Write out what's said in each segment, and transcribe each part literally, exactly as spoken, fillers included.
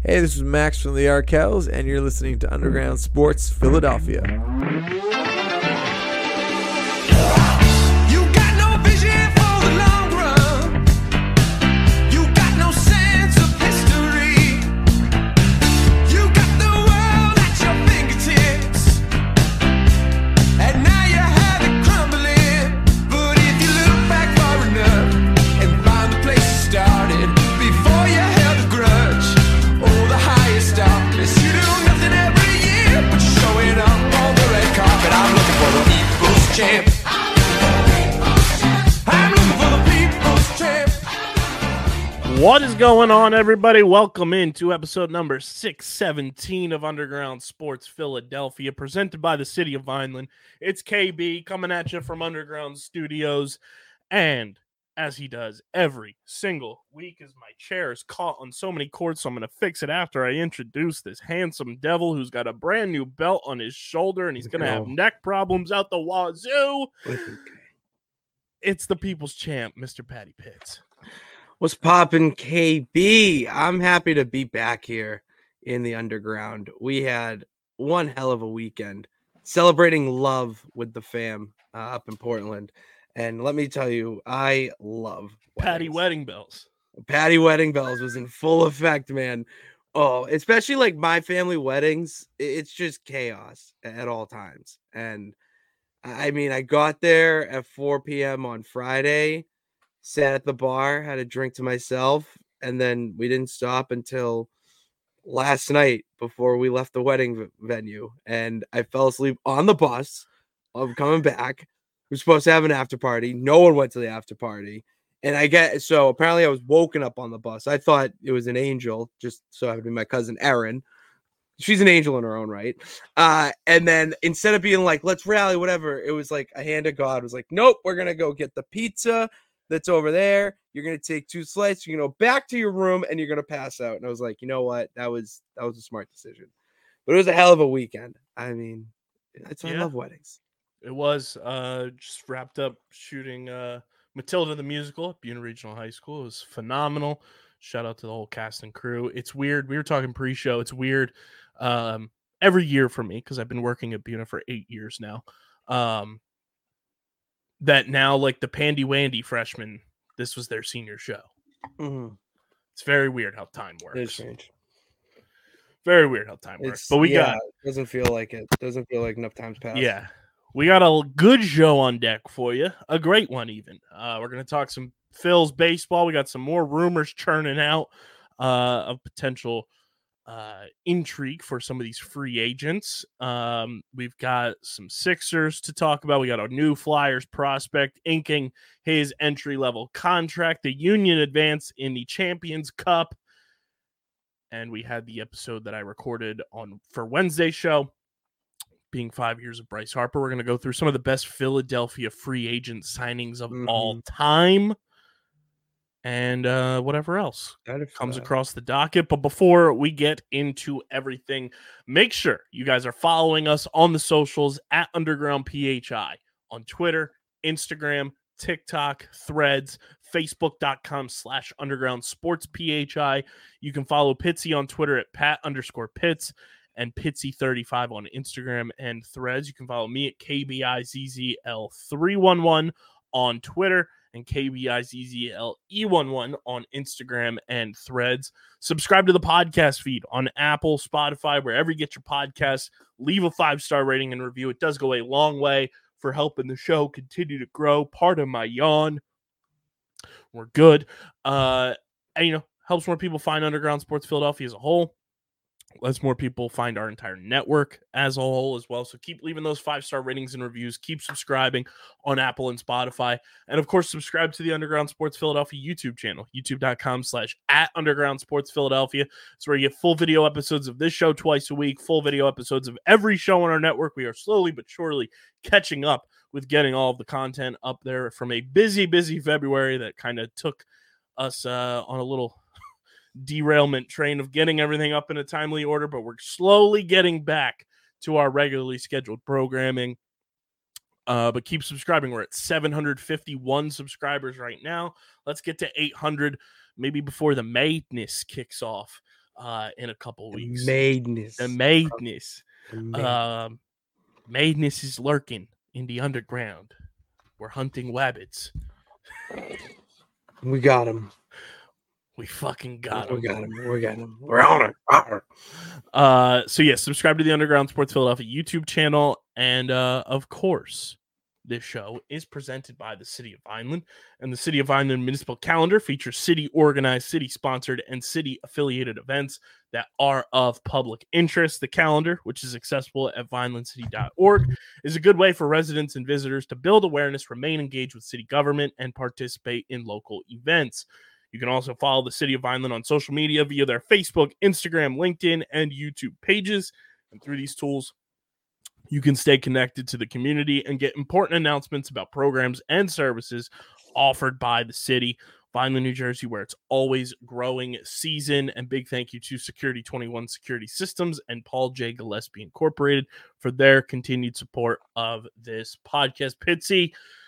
Hey, this is Max from the Arkells, and you're listening to Underground Sports Philadelphia. Champ. I'm looking for the people's champ. What is going on, everybody? Welcome into episode number six seventeen of Underground Sports Philadelphia, presented by the City of Vineland. It's K B coming at you from Underground Studios, and as he does every single week, as my chair is caught on so many cords, so I'm going to fix it after I introduce this handsome devil who's got a brand new belt on his shoulder, and he's going to have neck problems out the wazoo. It's the people's champ, Mister Patty Pitts. What's poppin', K B? I'm happy to be back here in the underground. We had one hell of a weekend celebrating love with the fam uh, up in Portland. And let me tell you, I love Patty weddings. Wedding Bells. Patty Wedding Bells was in full effect, man. Oh, especially like my family weddings, it's just chaos at all times. And I mean, I got there at four p.m. on Friday, sat at the bar, had a drink to myself, and then we didn't stop until last night before we left the wedding venue. And I fell asleep on the bus of coming back. We were supposed to have an after party. No one went to the after party. And I get, so apparently I was woken up on the bus. I thought it was an angel, just so happened to be my cousin Erin. She's an angel in her own right. Uh, and then instead of being like, let's rally, whatever, it was like a hand of God. It was like, nope, we're going to go get the pizza that's over there. You're going to take two slices. You're going to go back to your room and you're going to pass out. And I was like, you know what? That was, that was a smart decision. But it was a hell of a weekend. I mean, it's, I Yeah. love weddings. It was uh, just wrapped up shooting uh, Matilda the Musical at Buena Regional High School. It was phenomenal. Shout out to the whole cast and crew. It's weird. We were talking pre-show. It's weird um, every year for me because I've been working at Buena for eight years now. Um, that now, like the Pandy Wandy freshmen, this was their senior show. Mm-hmm. It's very weird how time works. It is strange. Very weird how time works. It's, But we yeah, got it doesn't feel like it. Doesn't feel like enough time's passed. yeah. We got a good show on deck for you, a great one even. Uh, we're going to talk some Phil's baseball. We got some more rumors churning out uh, of potential uh, intrigue for some of these free agents. Um, we've got some Sixers to talk about. We got a new Flyers prospect inking his entry-level contract, the Union advance in the Champions Cup. And we had the episode that I recorded on for Wednesday's show. Being five years of Bryce Harper, we're going to go through some of the best Philadelphia free agent signings of Mm-hmm. all time and uh, whatever else comes that. across the docket. But before we get into everything, make sure you guys are following us on the socials at Underground P H I on Twitter, Instagram, TikTok, Threads, Facebook.com slash Underground Sports PHI. You can follow Pitsy on Twitter at Pat underscore Pitts and Pitsy thirty-five on Instagram and Threads. You can follow me at K B I Z Z L three one one on Twitter and K B I Z Z L E one one on Instagram and Threads. Subscribe to the podcast feed on Apple, Spotify, wherever you get your podcasts. Leave a five-star rating and review. It does go a long way for helping the show continue to grow. Part of my yawn. We're good. Uh, and, you know, helps more people find Underground Sports Philadelphia as a whole. Lets more people find our entire network as a whole as well. So keep leaving those five-star ratings and reviews. Keep subscribing on Apple and Spotify. And, of course, subscribe to the Underground Sports Philadelphia YouTube channel, youtube.com slash at Underground Sports Philadelphia. It's where you get full video episodes of this show twice a week, full video episodes of every show on our network. We are slowly but surely catching up with getting all of the content up there from a busy, busy February that kind of took us uh, on a little derailment train of getting everything up in a timely order, but we're slowly getting back to our regularly scheduled programming. Uh, but keep subscribing. We're at seven hundred fifty-one subscribers right now. Let's get to eight hundred, maybe before the madness kicks off uh, in a couple The weeks. madness. The madness. The madness. Um, madness is lurking in the underground. We're hunting wabbits. We got him. We fucking got We him. got him. We got him. We're on it. Arr. Uh, so yeah, subscribe to the Underground Sports Philadelphia YouTube channel, and uh, of course, this show is presented by the City of Vineland, and the City of Vineland Municipal Calendar features city-organized, city-sponsored, and city-affiliated events that are of public interest. The calendar, which is accessible at vineland city dot org, is a good way for residents and visitors to build awareness, remain engaged with city government, and participate in local events. You can also follow the City of Vineland on social media via their Facebook, Instagram, LinkedIn, and YouTube pages. And through these tools, you can stay connected to the community and get important announcements about programs and services offered by the city. Vineland, New Jersey, where it's always growing season. And big thank you to Security twenty-one Security Systems and Paul J. Gillespie Incorporated for their continued support of this podcast. Pitsy,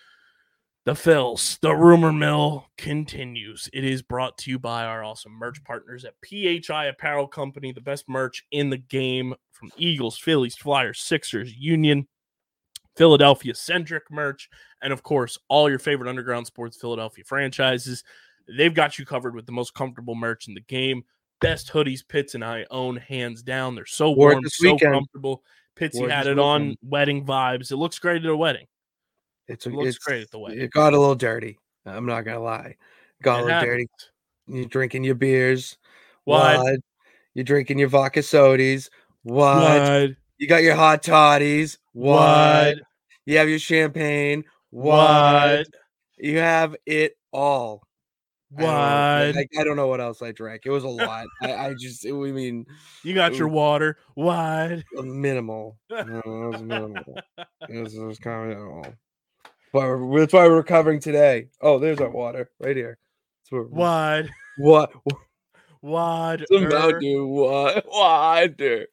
the Phils, the rumor mill continues. It is brought to you by our awesome merch partners at P H I Apparel Company, the best merch in the game from Eagles, Phillies, Flyers, Sixers, Union, Philadelphia-centric merch, and of course, all your favorite Underground Sports Philadelphia franchises. They've got you covered with the most comfortable merch in the game. Best hoodies Pitts and I own, hands down. They're so Wore it warm, this so weekend. comfortable. Pitsy Wore it had this it on, weekend. wedding vibes. It looks great at a wedding. It's, It looks it's great at the wedding. It got a little dirty. I'm not gonna lie. Got It a little happens. dirty. You're drinking your beers. What? What? You're drinking your vodka sodies. What? What? You got your hot toddies. What? What? You have your champagne. What? What? You have it all. I don't, know. What? I, I don't know what else I drank. It was a lot. I, I just, it, I mean, You got your Ooh. water. What? minimal. No, it was minimal. It was, it was kind of minimal. But we're- that's why we're recovering today. Oh, there's our water right here. That's what? What? What? What? What's about to what? Water.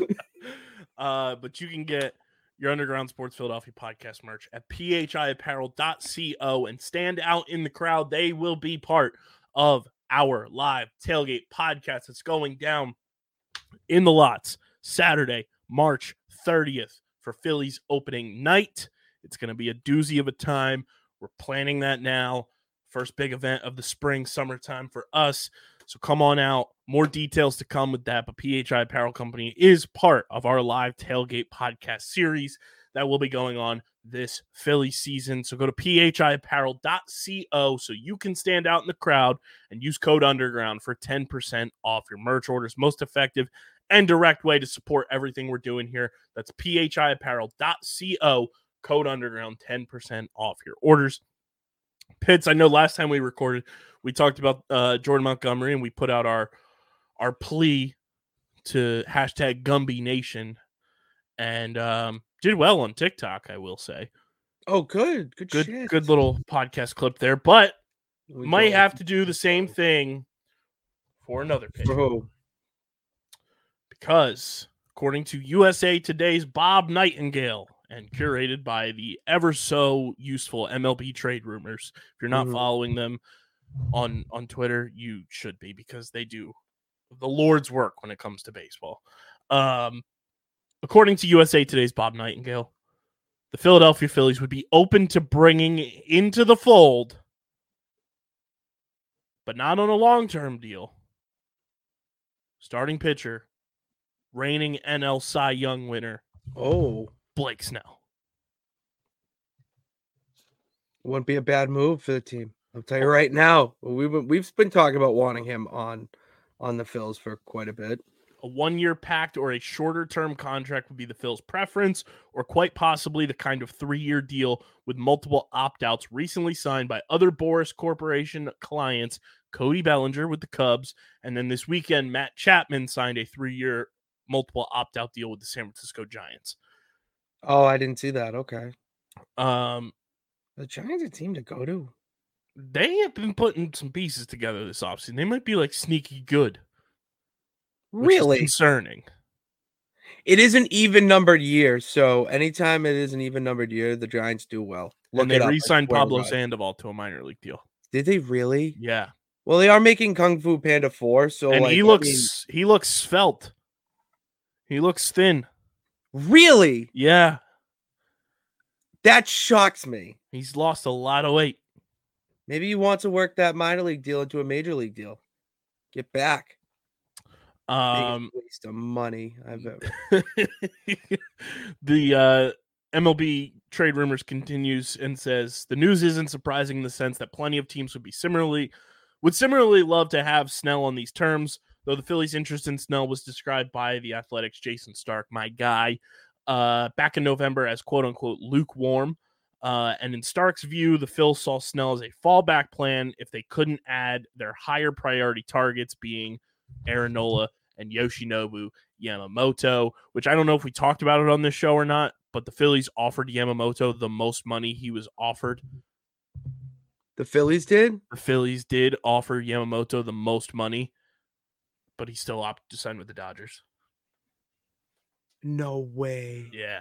Uh, but you can get your Underground Sports Philadelphia podcast merch at p h i apparel dot co and stand out in the crowd. They will be part of our live tailgate podcast that's going down in the lots Saturday, March thirtieth for Phillies opening night. It's going to be a doozy of a time. We're planning that now. First big event of the spring, summertime for us. So come on out. More details to come with that. But P H I Apparel Company is part of our live tailgate podcast series that will be going on this Philly season. So go to p h i apparel dot co so you can stand out in the crowd and use code Underground for ten percent off your merch orders. Most effective and direct way to support everything we're doing here. That's p h i apparel dot co, code Underground, ten percent off your orders. Pitts, I know last time we recorded, we talked about uh, Jordan Montgomery, and we put out our our plea to hashtag Gumby Nation, and um, did well on TikTok, I will say. Oh, good. Good, Good, shit. good little podcast clip there, but We might go- have to do the same thing for another pitch. For who? Because according to U S A Today's Bob Nightingale and curated by the ever so useful M L B Trade Rumors, if you're not Mhm. following them on on Twitter, you should be, because they do the Lord's work when it comes to baseball. Um, according to U S A Today's Bob Nightingale, the Philadelphia Phillies would be open to bringing into the fold, but not on a long-term deal, starting pitcher, reigning N L Cy Young winner, Oh, Blake Snell. wouldn't be a bad move for the team. I'll tell you right now. We've been, we've been talking about wanting him on on the Phils for quite a bit. A one-year pact or a shorter-term contract would be the Phil's preference, or quite possibly the kind of three-year deal with multiple opt-outs recently signed by other Boris Corporation clients, Cody Bellinger with the Cubs, and then this weekend, Matt Chapman signed a three-year multiple opt-out deal with the San Francisco Giants. Oh, I didn't see that. Okay, Um, the Giants a team to go to. they have been putting some pieces together this offseason. They might be like sneaky good. Which is Really, concerning. it is an even numbered year. So anytime it is an even numbered year, the Giants do well. Look And they it up. I re-signed swear to Pablo God. Sandoval to a minor league deal. Did they really? Yeah. Well, they are making Kung Fu Panda four, so and like, he I looks he looks svelte. He looks thin. mean, really, Yeah, that shocks me. he's lost a lot of weight. Maybe he wants to work that minor league deal into a major league deal. Get back. Um, Biggest waste of money I've ever. the uh, M L B trade rumors continues and says the news isn't surprising in the sense that plenty of teams would be similarly would similarly love to have Snell on these terms. Though the Phillies' interest in Snell was described by the Athletics' Jason Stark, my guy, uh, back in November as "quote unquote" lukewarm. Uh, and in Stark's view, the Phils saw Snell as a fallback plan if they couldn't add their higher priority targets, being Aaron Nola and Yoshinobu Yamamoto, which I don't know if we talked about it on this show or not, but the Phillies offered Yamamoto the most money he was offered. The Phillies did? The Phillies did offer Yamamoto the most money, but he still opted to sign with the Dodgers. No way. Yeah.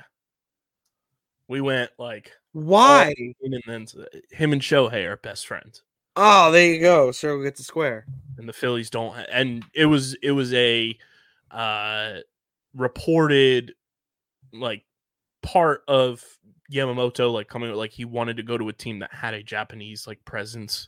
We went like, Why? and then him and Shohei are best friends. Oh, there you go. Circle gets a square. And the Phillies don't ha- and it was it was a uh reported like part of Yamamoto like coming like he wanted to go to a team that had a Japanese like presence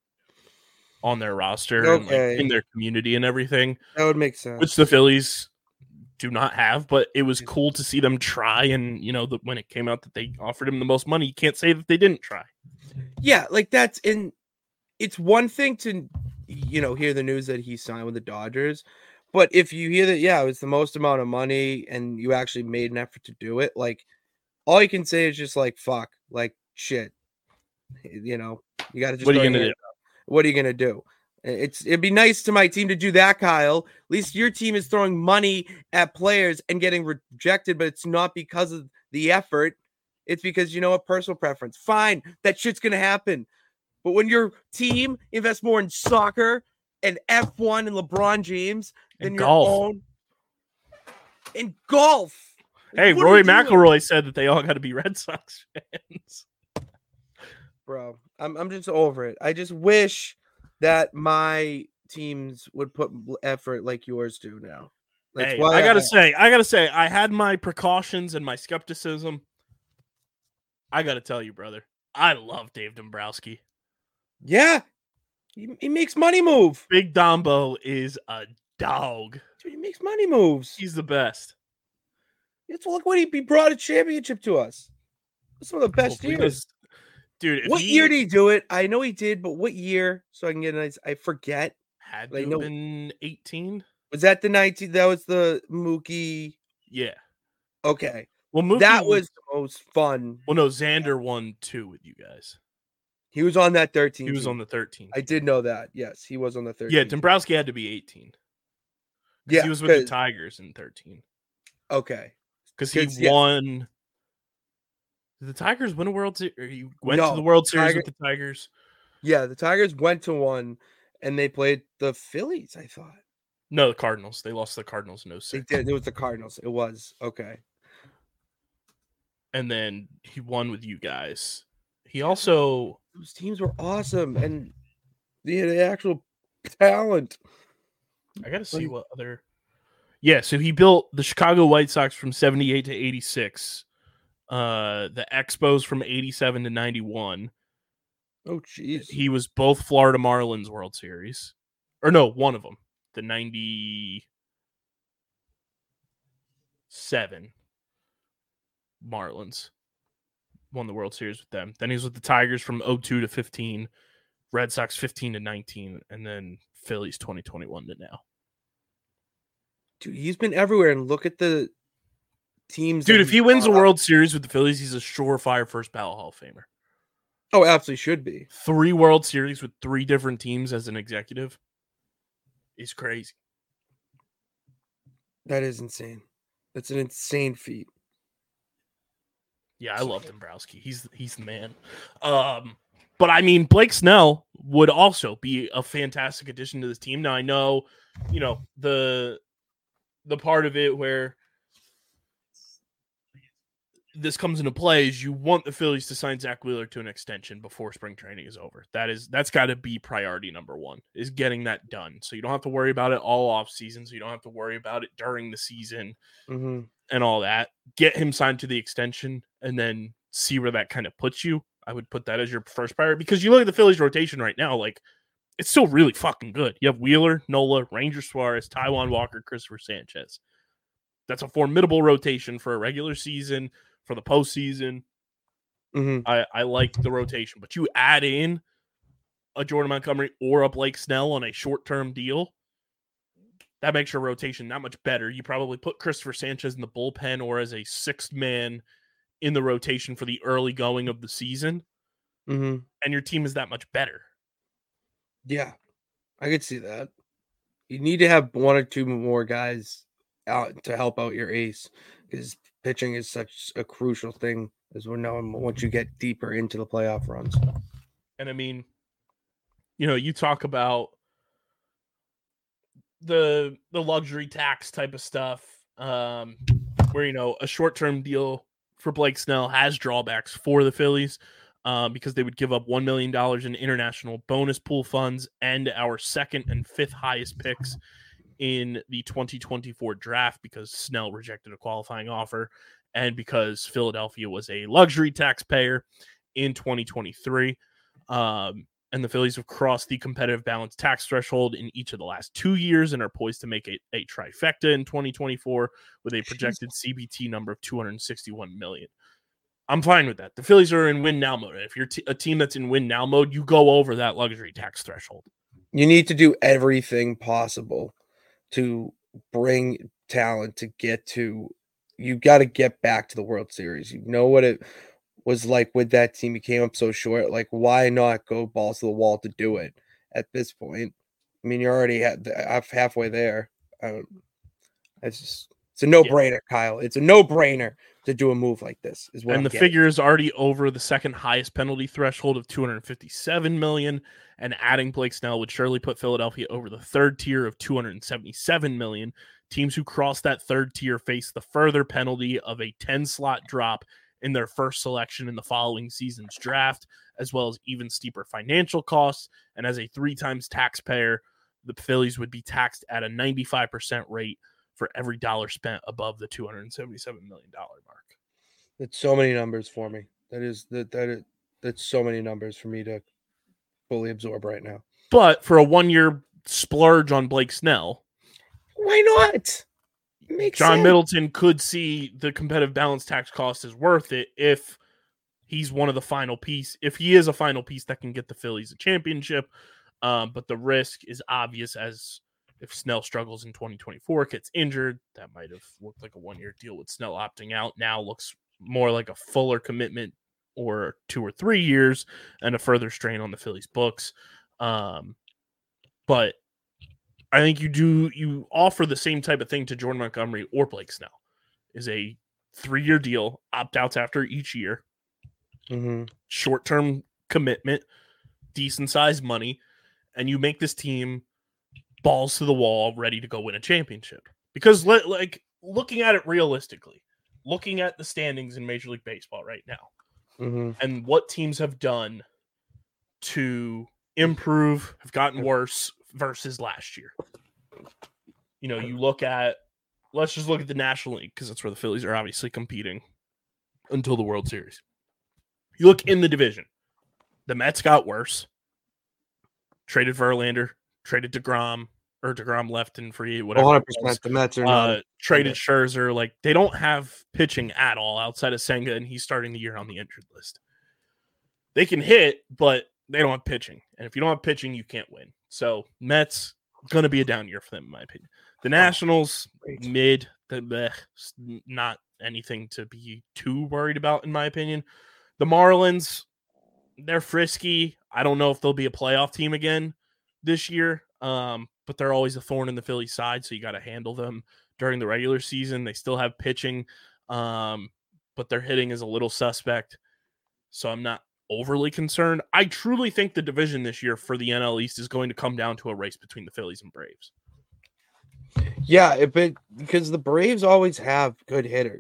on their roster and Okay. like in their community and everything, That would make sense. which the Phillies do not have, but it was cool to see them try. And you know, the, when it came out that they offered him the most money, you can't say that they didn't try. Yeah, like that's in. It's one thing to, you know, hear the news that he signed with the Dodgers, but if you hear that, yeah, it was the most amount of money, and you actually made an effort to do it, like all you can say is just like fuck, like shit, you know, you got to just. What are you throw gonna your do? hands up. What are you gonna do? It's it'd be nice to my team to do that, Kyle. At least your team is throwing money at players and getting rejected, but it's not because of the effort. It's because, you know what, personal preference. Fine, that shit's gonna happen. But when your team invests more in soccer and F one and LeBron James than And your golf. own in golf. Hey, What are Roy we doing? McIlroy said that they all got to be Red Sox fans. Bro, I'm I'm just over it. I just wish that my teams would put effort like yours do now. That's Hey, why I gotta say, I gotta say, I had my precautions and my skepticism. I gotta tell you, brother, I love Dave Dombrowski. Yeah, he, he makes money move. Big Dombo is a dog. Dude, he makes money moves. He's the best. It's look what he, he brought a championship to us. It's one of the best Hopefully years. this- Dude, if What he year did he do it? I know he did, but what year? So I can get a nice. I forget. had I to have know- been eighteen? Was that the nineteen? That was the Mookie. Yeah. Okay, Well, Mookie that was the most fun. Well, no, Xander won two with you guys. He was on that thirteen. He was team. on the thirteen. I did know that. Yes, he was on the thirteen. Yeah, team. Dombrowski had to be eighteen. Yeah, He was with the 'cause- Tigers in thirteen. Okay. Because he 'Cause, yeah. won. Did the Tigers win a World Series? He went No, to the World Series Tiger- with the Tigers. Yeah, the Tigers went to one, and they played the Phillies. I thought No, the Cardinals. They lost to the Cardinals in oh they six. did. It was the Cardinals. It was okay. And then he won with you guys. He also Those teams were awesome, and they had actual talent. I gotta see Like- what other. Yeah, so he built the Chicago White Sox from seventy-eight to eighty-six, uh, the Expos from eighty-seven to ninety-one. Oh, jeez. He was both Florida Marlins World Series, or no, one of them, the ninety-seven Marlins won the World Series with them. Then he was with the Tigers from oh two to fifteen, Red Sox fifteen to nineteen, and then Phillies twenty twenty-one to now. Dude, he's been everywhere, and look at the teams. that Dude, if he's he wins a brought up. World Series with the Phillies, he's a surefire first ballot Hall of Famer. Oh, absolutely should be. Three World Series with three different teams as an executive is crazy. That is insane. That's an insane feat. Yeah, I love Dombrowski. He's he's the man. Um, but I mean, Blake Snell would also be a fantastic addition to this team. Now I know, you know, the the part of it where this comes into play is you want the Phillies to sign Zach Wheeler to an extension before spring training is over. That is that's got to be priority number one, is getting that done. So you don't have to worry about it all off season. So you don't have to worry about it during the season Mm-hmm. and all that. Get him signed to the extension and then see where that kind of puts you. I would put that as your first priority, because you look at the Phillies rotation right now, like it's still really fucking good. You have Wheeler, Nola, Ranger Suarez, Taijuan Walker, Christopher Sanchez. That's a formidable rotation for a regular season. For the postseason, Mm-hmm. I, I like the rotation. But you add in a Jordan Montgomery or a Blake Snell on a short-term deal, that makes your rotation that much better. You probably put Christopher Sanchez in the bullpen or as a sixth man in the rotation for the early going of the season, Mm-hmm. and your team is that much better. Yeah, I could see that. You need to have one or two more guys out to help out your ace, because pitching is such a crucial thing, as we're knowing once you get deeper into the playoff runs. And I mean, you know, you talk about the the luxury tax type of stuff, um, where, you know, a short-term deal for Blake Snell has drawbacks for the Phillies, um, because they would give up one million dollars in international bonus pool funds and our second and fifth highest picks in the twenty twenty-four draft, because Snell rejected a qualifying offer and because Philadelphia was a luxury taxpayer in twenty twenty-three. Um, and the Phillies have crossed the competitive balance tax threshold in each of the last two years and are poised to make a, a trifecta in twenty twenty-four with a projected C B T number of two hundred sixty-one million. I'm fine with that. The Phillies are in win now mode. If you're t- a team that's in win now mode, you go over that luxury tax threshold. You need to do everything possible to bring talent to get to. You got to get back to the World Series. You know what it was like with that team. You came up so short. Like, why not go balls to the wall to do it at this point? I mean, you're already at the, halfway there. Um, it's just, it's a no-brainer, yeah. Kyle. It's a no-brainer to do a move like this. Is what and I'm the getting. figure is already over the second highest penalty threshold of two hundred fifty-seven million dollars, and adding Blake Snell would surely put Philadelphia over the third tier of two hundred seventy-seven million dollars. Teams who cross that third tier face the further penalty of a ten-slot drop in their first selection in the following season's draft, as well as even steeper financial costs. And as a three times taxpayer, the Phillies would be taxed at a ninety-five percent rate for every dollar spent above the two hundred seventy-seven million dollars mark. It's so many numbers for me. That is that that is, that's so many numbers for me to fully absorb right now. But for a one-year splurge on Blake Snell, why not? It makes John sense. Middleton could see the competitive balance tax cost is worth it if he's one of the final piece. If he is a final piece that can get the Phillies a championship, um, but the risk is obvious, as if Snell struggles in twenty twenty-four, gets injured, that might have looked like a one-year deal with Snell opting out. Now looks more like a fuller commitment, or two or three years, and a further strain on the Phillies books. Um, but I think you do, you offer the same type of thing to Jordan Montgomery or Blake Snell, is a three-year deal, opt-outs after each year, mm-hmm. short-term commitment, decent-sized money, and you make this team balls to the wall, ready to go win a championship. Because, like, looking at it realistically, looking at the standings in Major League Baseball right now, mm-hmm. and what teams have done to improve, have gotten worse versus last year. You know, you look at, let's just look at the National League, because that's where the Phillies are obviously competing until the World Series. You look in the division, the Mets got worse, traded Verlander, traded DeGrom, or DeGrom left in free, whatever. one hundred percent the Mets are not. Uh, traded Scherzer. Like, they don't have pitching at all outside of Senga, and he's starting the year on the injured list. They can hit, but they don't have pitching. And if you don't have pitching, you can't win. So, Mets, going to be a down year for them, in my opinion. The Nationals, oh, mid, the bleh, not anything to be too worried about, in my opinion. The Marlins, they're frisky. I don't know if they'll be a playoff team again this year, um, but they're always a thorn in the Phillies side, so you got to handle them during the regular season. They still have pitching, um, but their hitting is a little suspect, so I'm not overly concerned. I truly think the division this year for the N L East is going to come down to a race between the Phillies and Braves. Yeah, if it, because the Braves always have good hitters.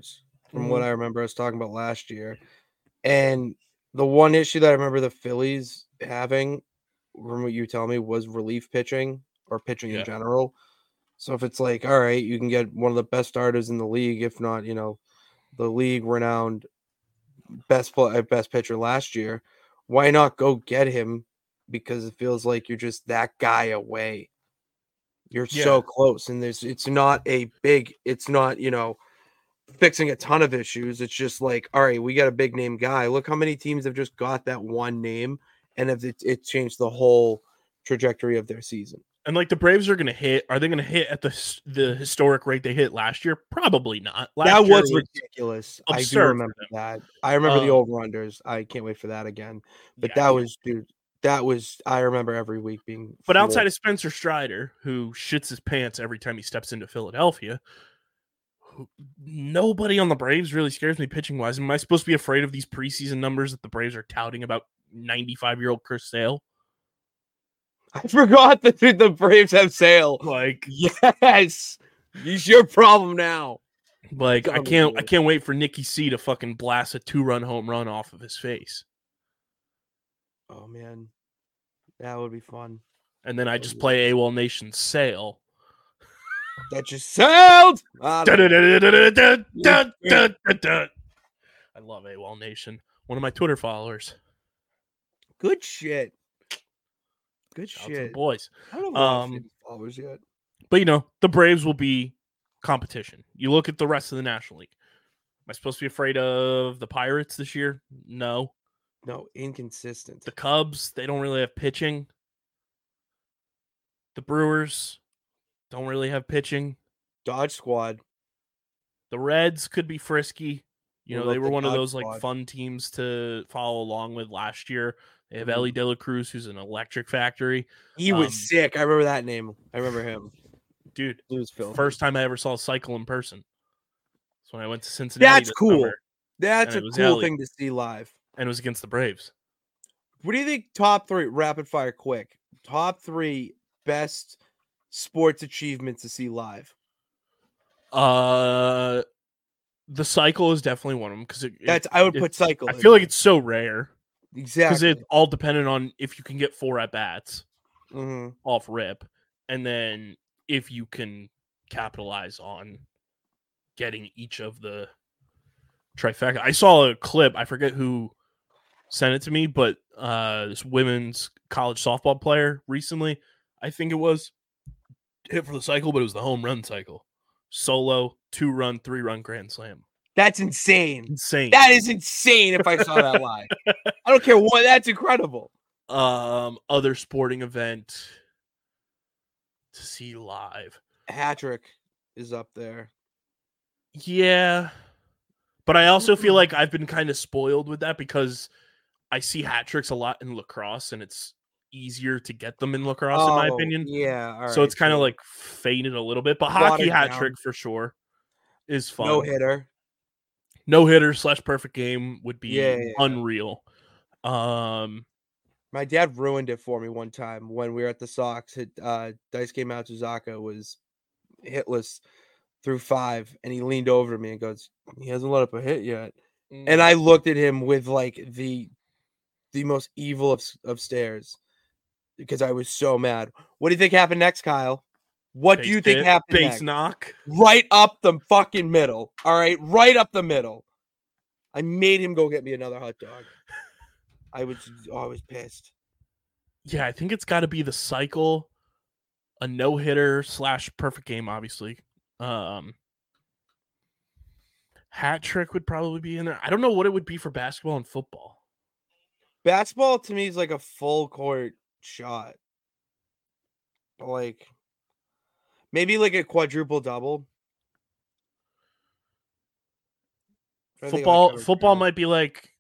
from Mhm. what I remember us talking about last year. And the one issue that I remember the Phillies having, from what you tell me, was relief pitching or pitching Yeah. in general. So if it's like, all right, you can get one of the best starters in the league, if not, you know, the league renowned best play, best pitcher last year, why not go get him? Because it feels like you're just that guy away. You're Yeah. so close, and there's it's not a big, it's not, you know, fixing a ton of issues. It's just like, all right, we got a big name guy. Look how many teams have just got that one name, and if it, it changed the whole trajectory of their season. And like the Braves are going to hit, are they going to hit at the s- the historic rate they hit last year? Probably not. Last That year was ridiculous. I do absurd for remember them. that. I remember the Um, over-unders. I can't wait for that again. But yeah, that yeah. was, dude, that was, I remember every week being. But floored. outside of Spencer Strider, who shits his pants every time he steps into Philadelphia, who, nobody on the Braves really scares me pitching wise. Am I supposed to be afraid of these preseason numbers that the Braves are touting about ninety-five year old Chris Sale? I forgot that the Braves have Sale. Like, Yes, he's your problem now. like I Dumb can't, I idiot. can't wait for Nicky C to fucking blast a two run home run off of his face, Oh man, that would be fun. and then I just play AWOL Nation Sale. That just sailed. I don't know. Dun-dun-dun-dun-dun-dun-dun-dun. I love AWOL Nation. One of my Twitter followers. Good shit. Good Shout out to the shit. boys. I don't have a lot of Um, famous followers yet. But you know, the Braves will be competition. You look at the rest of the National League. Am I supposed to be afraid of the Pirates this year? No. No, inconsistent. The Cubs, they don't really have pitching. The Brewers don't really have pitching. Dodge Squad. The Reds could be frisky. You What know, they about were the one of Dodge those like Squad? fun teams to follow along with last year. They have Mhm. Ellie De La Cruz, who's an electric factory. He was Um, sick. I remember that name. I remember him. Dude, He was filthy. first time I ever saw a cycle in person. That's when I went to Cincinnati. That's this cool. summer, That's and a it was cool Ellie. thing to see live. and it was against the Braves. What do you think? Top three, rapid fire, quick. Top three best sports achievements to see live. Uh, the cycle is definitely one of them because it, it- That's I would it- put cycle. I in feel like there. it's so rare because exactly. it's all dependent on if you can get four at bats Mhm. off rip, and then if you can capitalize on getting each of the trifecta. I saw a clip. I forget who sent it to me, but uh, this women's college softball player recently, I think it was, hit for the cycle, but it was the home run cycle. Solo, two run, three run grand slam. That's insane. Insane. That is insane. If I saw that live, I don't care what. That's incredible. um, other sporting event to see live. Hattrick is up there. Yeah. But I also feel like I've been kind of spoiled with that because I see hat tricks a lot in lacrosse and it's easier to get them in lacrosse, in my Oh, opinion. Yeah. All so right, it's kind of sure. like faded a little bit. But Watered hockey hat down. trick for sure is fun. no hitter. No hitter slash perfect game would be Yeah, yeah, yeah. unreal. Um, My dad ruined it for me one time when we were at the Sox. Hit, uh, Dice Game Matsuzaka was hitless through five, and he leaned over to me and goes, "He hasn't let up a hit yet." Mm. And I looked at him with like the the most evil of, of stares because I was so mad. What do you think happened next, Kyle? What base do you think hit, happened base next? knock. Right up the fucking middle. All right, right up the middle. I made him go get me another hot dog. I was oh, I was pissed. Yeah, I think it's got to be the cycle, a no hitter slash perfect game, obviously. Um, hat trick would probably be in there. I don't know what it would be for basketball and football. Basketball to me is like a full court shot. Like maybe like a quadruple double. I think I Football, covered football that. might be like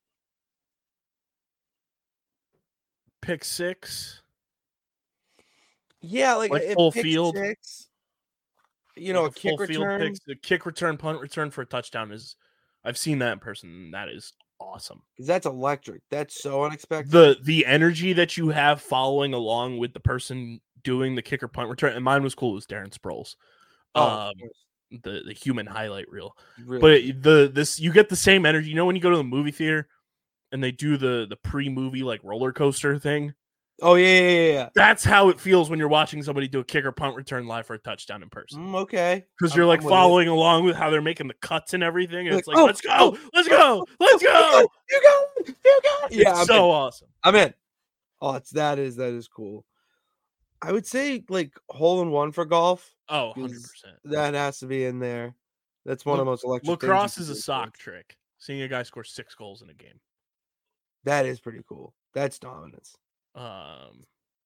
pick six, Yeah, like, like a full pick field. six, you know, like a kick full field return. picks, a kick return, punt return for a touchdown is. I've seen that in person. And that is awesome. Because that's electric. That's so unexpected. The the energy that you have following along with the person doing the kicker punt return, and mine was cool. It was Darren Sproles. Oh, Um, of course. the the human highlight reel. Really But cheap. it, the this you get the same energy. You know when you go to the movie theater and they do the the pre-movie like roller coaster thing? Oh yeah, yeah, yeah, yeah. That's how it feels when you're watching somebody do a kick or punt return live for a touchdown in person. Mm, okay. Because I'm- you're like I'm with it. following along with how they're making the cuts and everything. And Like, it's like, oh, let's go, oh, let's go, let's go. You got it, you got it. Yeah, It's I'm so in. awesome. I'm in. Oh, it's that is that is cool. I would say like hole in one for golf. Oh, is- one hundred percent. That has to be in there. That's one of the most electric. things you Lacrosse can is a do in sock sports. trick. Seeing a guy score six goals in a game. That is pretty cool. That's dominance. Um,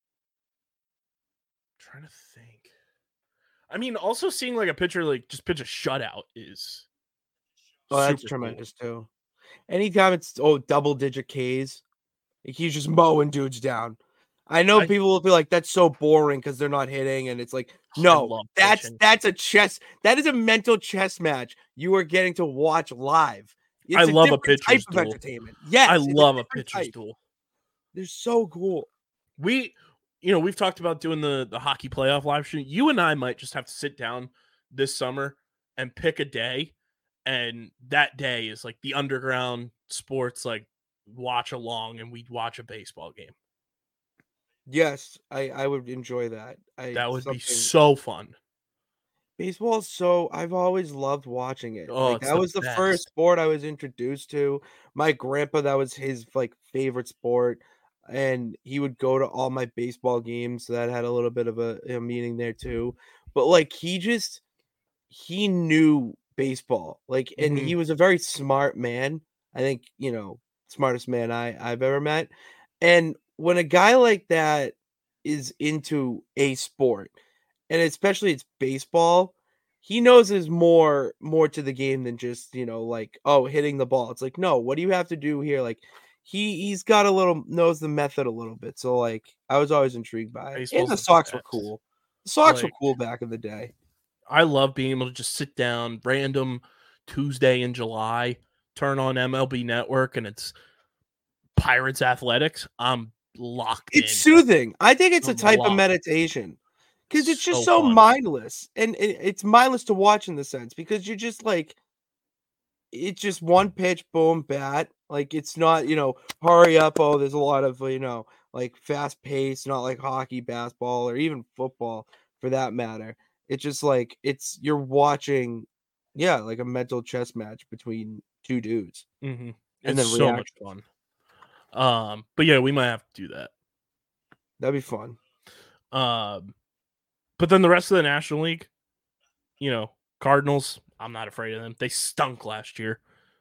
trying to think. I mean, also seeing like a pitcher like just pitch a shutout is Oh, that's super cool. tremendous too. Anytime it's oh double digit Ks, like he's just mowing dudes down. I know I- people will be like, "That's so boring" because they're not hitting, and it's like, I no, love that's pitching. that's a chess. That is a mental chess match you are getting to watch live. It's I love a different type pitcher's of duel. entertainment. Yes, I it's love a different pitcher's type. duel. They're so cool. We, you know, we've talked about doing the the hockey playoff live stream. You and I might just have to sit down this summer and pick a day, and that day is like the underground sports like watch along, and we'd watch a baseball game. Yes, I I would enjoy that. I That would be something- so fun. Baseball is so I've always loved watching it. Oh, Like it's that the was the best. first sport I was introduced to. My grandpa, that was his like favorite sport, and he would go to all my baseball games. So that had a little bit of a, a meaning there too. But like he just he knew baseball. Like and Mhm. he was a very smart man. I think, you know, smartest man I I've ever met. And when a guy like that is into a sport, and especially it's baseball, he knows there's more more to the game than just, you know, like, oh, hitting the ball. It's like, no, what do you have to do here? Like he he's got a little knows the method a little bit. So like I was always intrigued by it. Baseball's And the the Sox were best. cool. The Sox were Like- cool back in the day. I love being able to just sit down random Tuesday in July, turn on M L B Network, and it's Pirates Athletics. I'm locked It's in. soothing. I think it's a I'm type of locked. meditation. Because it's just So so fun. mindless. And it, it's mindless to watch in the sense because you're just like it's just one pitch, boom, bat. Like it's not, you know, hurry up. Oh, there's a lot of, you know, like fast pace, not like hockey, basketball, or even football for that matter. It's just like it's you're watching, yeah, like a mental chess match between two dudes. Mm-hmm. And It's then so much fun. Um, but yeah, we might have to do that. That'd be fun. Um, but then the rest of the National League, you know, Cardinals, I'm not afraid of them. They stunk last year.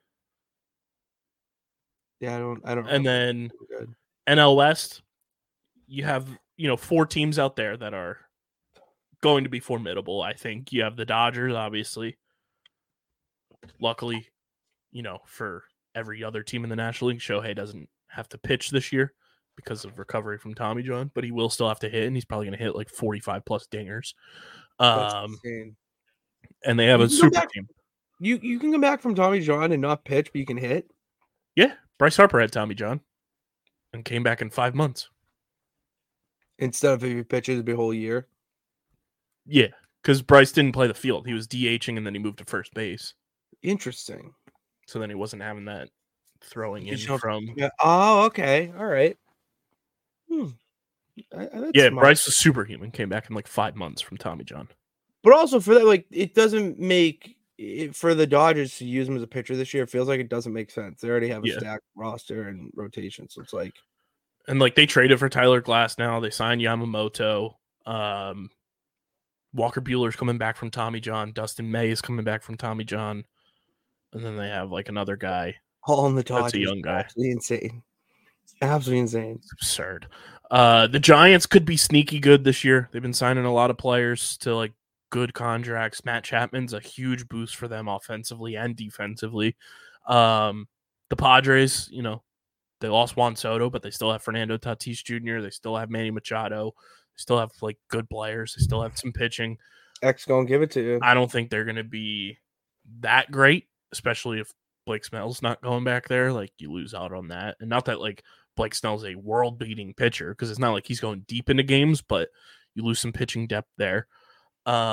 Yeah, I don't I don't And remember. then Good. N L West, you have, you know, four teams out there that are going to be formidable. I think you have the Dodgers, obviously. Luckily, you know, for every other team in the National League, Shohei doesn't have to pitch this year because of recovery from Tommy John, but he will still have to hit, and he's probably going to hit like forty-five plus dingers. That's Um, insane. and they have You a can go super back- team. You you can come back from Tommy John and not pitch, but you can hit. Yeah, Bryce Harper had Tommy John and came back in five months. Instead of if he pitches the whole year. Yeah, because Bryce didn't play the field. He was DHing, and then he moved to first base. Interesting. So then he wasn't having that throwing in Because you don't- from. Yeah. Oh, okay. All right. Hmm. I- I- that's Yeah, smart. Bryce was superhuman. Came back in like five months from Tommy John. But also for that, like it doesn't make it, for the Dodgers to use him as a pitcher this year. It feels like it doesn't make sense. They already have a Yeah. stacked roster and rotation, so it's like And like they traded for Tyler Glass now. They signed Yamamoto. Um, Walker Bueller's coming back from Tommy John. Dustin May is coming back from Tommy John. And then they have like another guy. all in the That's a Dodgers. young guy. Absolutely insane. Absolutely insane. It's absurd. Uh, the Giants could be sneaky good this year. They've been signing a lot of players to like good contracts. Matt Chapman's a huge boost for them offensively and defensively. Um, the Padres, you know, they lost Juan Soto, but they still have Fernando Tatis Junior They still have Manny Machado. They still have like good players. They still have some pitching. X gonna give it to you. I don't think they're going to be that great, especially if Blake Snell's not going back there. Like you lose out on that. And not that like Blake Snell's a world beating pitcher because it's not like he's going deep into games, but you lose some pitching depth there. Um,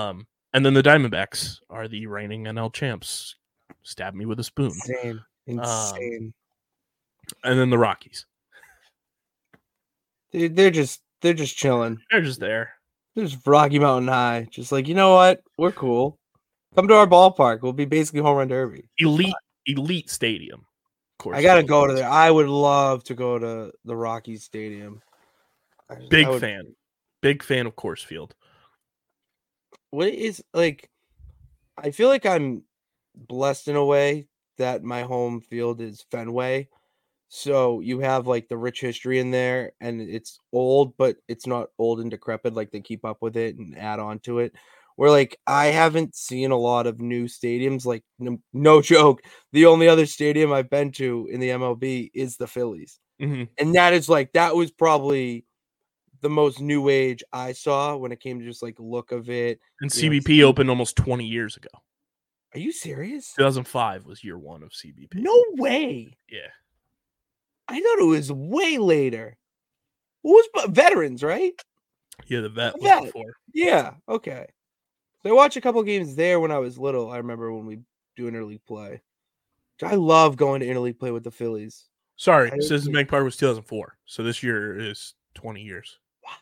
And then the Diamondbacks are the reigning N L champs. Stab me with a spoon. Insane. Insane. Um, and then the Rockies. Dude, they're just they're just chilling. They're just there. They're just Rocky Mountain High. Just like, you know what? We're cool. Come to our ballpark. We'll be basically home run derby. Elite, elite stadium. Of course. I gotta go to there. I would love to go to the Rockies Stadium. I just- Big I would- fan. Big fan of Coors Field. What is like? I feel like I'm blessed in a way that my home field is Fenway. So you have like the rich history in there, and it's old, but it's not old and decrepit. Like they keep up with it and add on to it. Where like I haven't seen a lot of new stadiums. Like no, no joke, the only other stadium I've been to in the M L B is the Phillies, Mm-hmm. and that is like that was probably the most new age I saw when it came to just like look of it. And You C know, B P opened almost twenty years ago. Are you serious? two thousand five was year one of C B P. No way. Yeah. I thought it was way later. What was but veterans, right? Yeah, the vet was Vet. before. Yeah. Okay. So I watched a couple games there when I was little. I remember when we do interleague play. I love going to interleague play with the Phillies. Sorry, I Citizens agree. Bank Park was two thousand four. So this year is twenty years.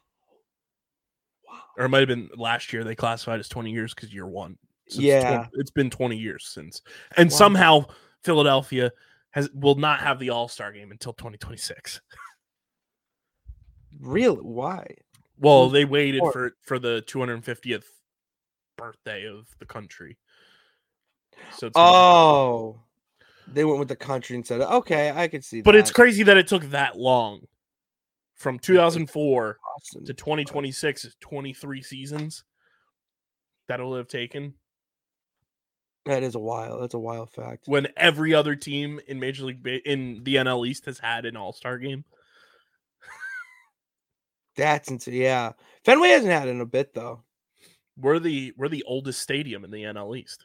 Wow. Or it might have been last year they classified as twenty years because year one. So it's Yeah. twenty it's been twenty years since. And Wow. somehow Philadelphia has will not have the All-Star game until twenty twenty-six. Really? Why? Well, Who's they waited for? for for the two hundred fiftieth birthday of the country. So it's gonna be- Oh, they went with the country instead of okay. I could see but that. it's crazy that it took that long. From two thousand four Awesome. to twenty twenty-six is twenty-three seasons that'll have taken That is a wild. That's a wild fact. when every other team in Major League Ba- in the N L East has had an All-Star game. That's insane. Yeah, Fenway hasn't had it in a bit though. We're the we're the oldest stadium in the N L East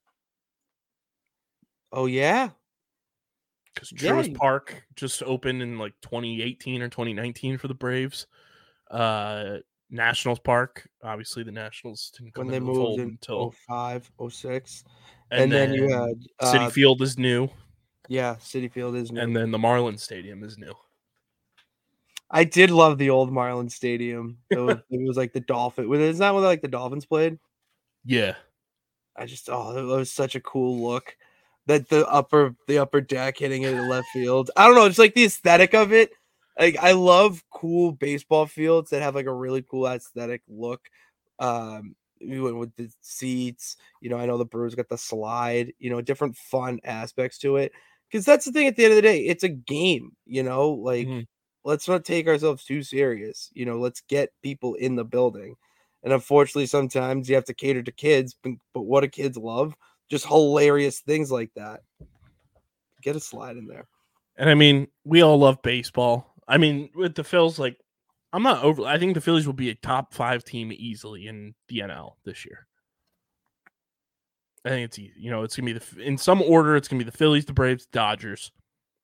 Oh yeah. because Yeah, Truist you- Park just opened in like twenty eighteen or twenty nineteen for the Braves. Uh, Nationals Park, obviously the Nationals didn't come When they into the fold moved in until oh five, oh six. and, And, then, you then had City uh, Field is new, yeah, City Field is new. and then the Marlins Stadium is new. I did love the old Marlin Stadium. It was, it was like the Dolphin. Isn't that where like the Dolphins played? Yeah, I just oh, that was such a cool look. That the upper the upper deck hitting it in left field. I don't know, it's like the aesthetic of it. Like I love cool baseball fields that have like a really cool aesthetic look. Um, we went with the seats. You know, I know the Brewers got the slide. You know, different fun aspects to it. Because that's the thing. At the end of the day, it's a game. You know, like Mhm. let's not take ourselves too serious. You know, let's get people in the building. And unfortunately, sometimes you have to cater to kids. But, but what do kids love? Just hilarious things like that. Get a slide in there. and I mean we all love baseball. I mean with the Phils, like I'm not over. I think the Phillies will be a top five team easily in the N L this year. I think it's easy. You know, it's gonna be the in some order. It's gonna be the Phillies, the Braves, Dodgers,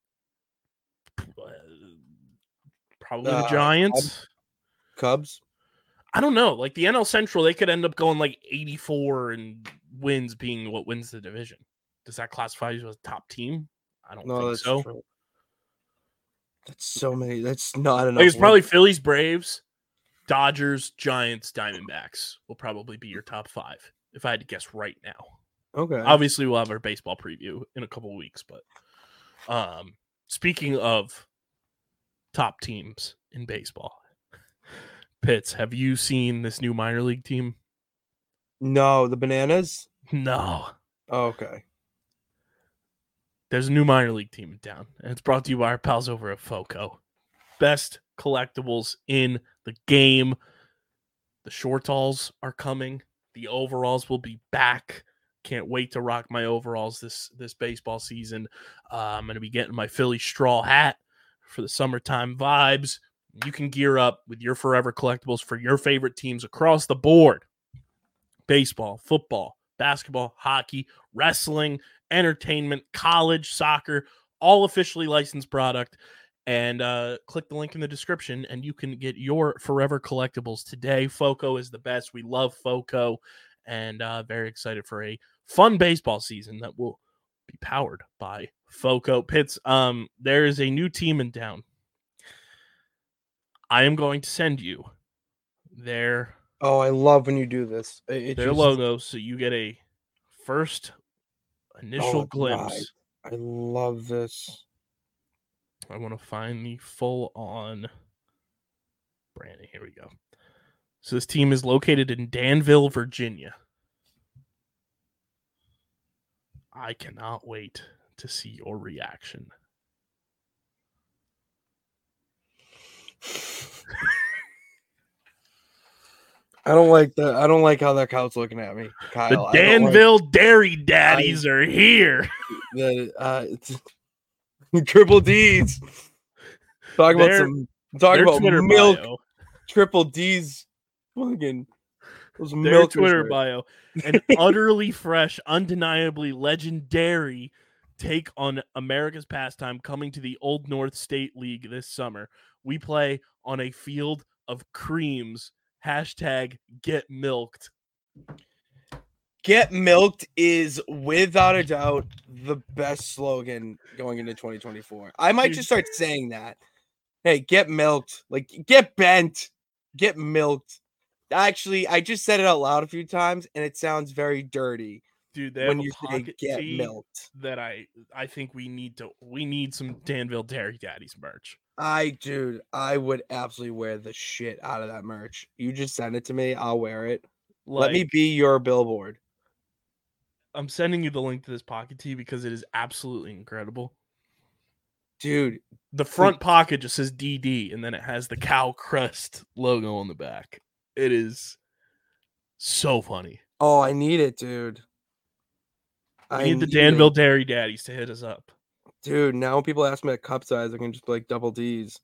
probably the Uh, Giants. Cubs. I don't know. Like the N L Central, they could end up going like eighty-four and wins being what wins the division. Does that classify you as a top team? I don't No, think that's so. true. That's so many. That's not enough. Like it's wins. probably Phillies, Braves, Dodgers, Giants, Diamondbacks will probably be your top five if I had to guess right now. okay. Obviously, we'll have our baseball preview in a couple weeks, but um, speaking of top teams in baseball, Pitts, have you seen this new minor league team? No, the Bananas. No. Oh, okay. There's a new minor league team in town, and it's brought to you by our pals over at FOCO. Best collectibles in the game. The shortalls are coming. The overalls will be back. Can't wait to rock my overalls this this baseball season. Uh, I'm going to be getting my Philly straw hat for the summertime vibes. You can gear up with your Forever Collectibles for your favorite teams across the board. Baseball, football, basketball, hockey, wrestling, entertainment, college, soccer, all officially licensed product. And uh, click the link in the description and you can get your Forever Collectibles today. FOCO is the best. We love FOCO. and uh, very excited for a fun baseball season that will be powered by Foco Pits. Um, there is a new team in town. I am going to send you their Oh, I love when you do this. It, it their just, logo, so you get a first initial Oh, glimpse. right. I love this. I want to find the full on branding. Here we go. So this team is located in Danville, Virginia. I cannot wait to see your reaction. I don't like the. I don't like how that cow's looking at me, Kyle. The I don't like Danville Dairy Daddies are here. the uh, it's, triple D's. Talk about Their- some. Talk Their about Twitter milk. bio. Triple D's. Fucking. Those Their milk Twitter right. bio. An utterly fresh, undeniably legendary take on America's pastime coming to the Old North State League this summer. We play on a field of creams. Hashtag get milked. Get milked is without a doubt the best slogan going into twenty twenty-four. I might Dude. just start saying that. Hey, get milked. Like, get bent. Get milked. Actually, I just said it out loud a few times, and it sounds very dirty Dude, they when have you a say pocket get tee milked. that I I think we need to we need some Danville Dairy Daddies merch. I, dude, I would absolutely wear the shit out of that merch. You just send it to me. I'll wear it. Like, Let me be your billboard. I'm sending you the link to this pocket tee because it is absolutely incredible. Dude, The front pocket just says D D, and then it has the cow crest logo on the back. It is so funny. oh, I need it, dude. I I need the need Danville it. Dairy Daddies to hit us up. Dude, now when people ask me a cup size, I can just be like double D's.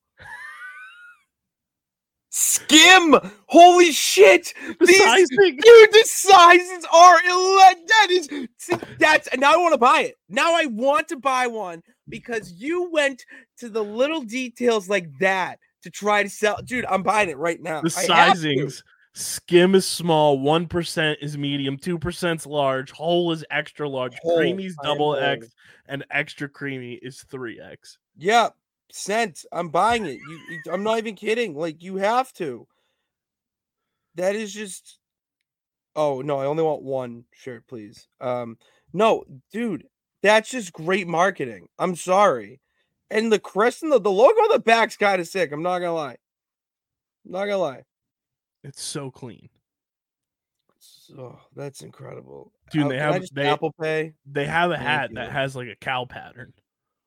Skim! Holy shit! The These, sizing. dude, the sizes are ele- that is that's now I want to buy it. Now I want to buy one because you went to the little details like that to try to sell. Dude, I'm buying it right now. The I have to. sizings. Skim is small, one percent is medium, two percent is large, whole is extra large, Whole, creamy's I am double whole. X, and extra creamy is three X. Yeah, cent. I'm buying it. You, you- I'm not even kidding. Like you have to. That is just. Oh no, I only want one shirt, please. Um, no, dude, that's just great marketing. I'm sorry, and the crest and the, the logo on the back's kind of sick. I'm not gonna lie. I'm not gonna lie. It's so clean. Oh, that's incredible, Dude, Uh, they can I have- just they- Apple Pay. They have a Thank hat you. that has like a cow pattern.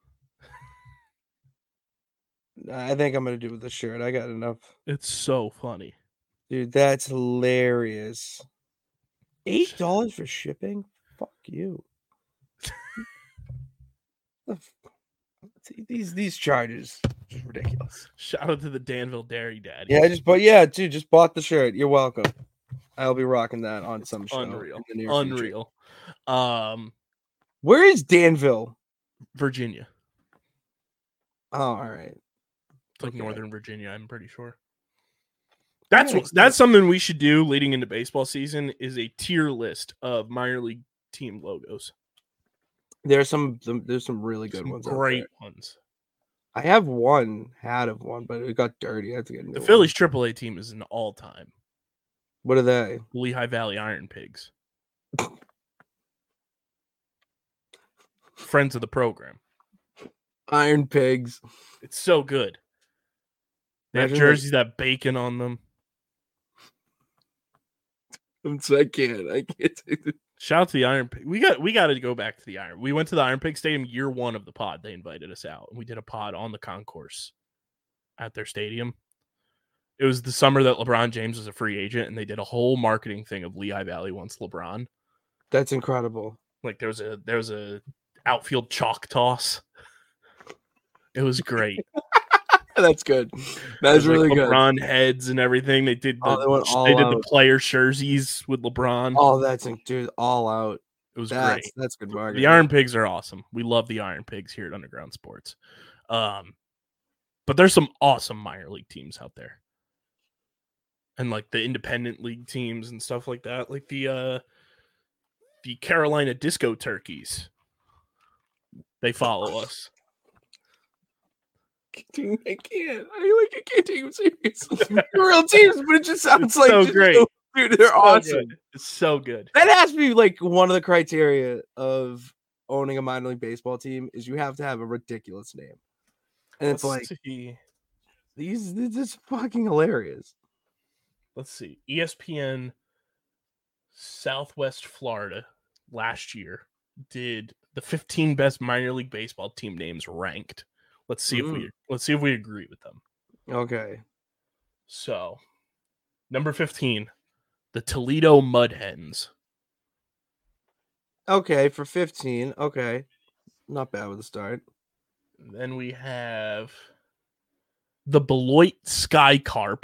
I think I'm gonna do with the shirt. I got enough, It's so funny. dude. That's hilarious. Eight dollars for shipping? Fuck you. The f- these these charges just ridiculous. Shout out to the Danville Dairy Daddy. Yeah, I just but yeah, dude, just bought the shirt. You're welcome. I'll be rocking that on some show. Unreal. in the near future. Unreal. Um, Where is Danville? Virginia. Oh, all right. It's like Okay. Northern Virginia, I'm pretty sure. That's Yeah, what, that's something we should do leading into baseball season is a tier list of minor league team logos. There's some, some there's some really good Some ones. out great there. ones. I have one, had of one, but it got dirty. I have to get a new The one. Phillies triple A team is an all-time. What are they? Lehigh Valley Iron Pigs. Friends of the program. Iron Pigs. It's so good. They have Imagine, like- jerseys that have bacon on them. I'm so I can't. I can't take the Shout out to the Iron Pig. We got we got to go back to the Iron. We went to the Iron Pig Stadium year one of the pod. They invited us out. We did a pod on the concourse at their stadium. It was the summer that LeBron James was a free agent, and they did a whole marketing thing of Lehigh Valley wants LeBron. That's incredible. Like there was a there was a outfield chalk toss. It was great. That's good. It That's was, like, really good. LeBron heads and everything. They did the Oh, they went all they did the out. player jerseys with LeBron. Oh, that's in- dude, all out. It was That's great. that's good marketing. The Iron Pigs are awesome. We love the Iron Pigs here at Underground Sports. Um, but there's some awesome minor league teams out there. and like the independent league teams and stuff like that, like the uh, the Carolina Disco Turkeys. They follow us. Dude, I can't. I like. I can't take them seriously. They're real teams, but it just sounds It's like so just- great. Dude, they're So awesome. good. It's so good. That has to be like one of the criteria of owning a minor league baseball team is you have to have a ridiculous name, and it's Let's like see. these. This is fucking hilarious. Let's see. E S P N Southwest Florida last year did the fifteen best minor league baseball team names ranked. Let's see if we Mm. let's see if we agree with them. Okay. So, number fifteen, the Toledo Mud Hens. Okay, for fifteen. Okay. Not bad with a start. Then we have the Beloit Sky Carp.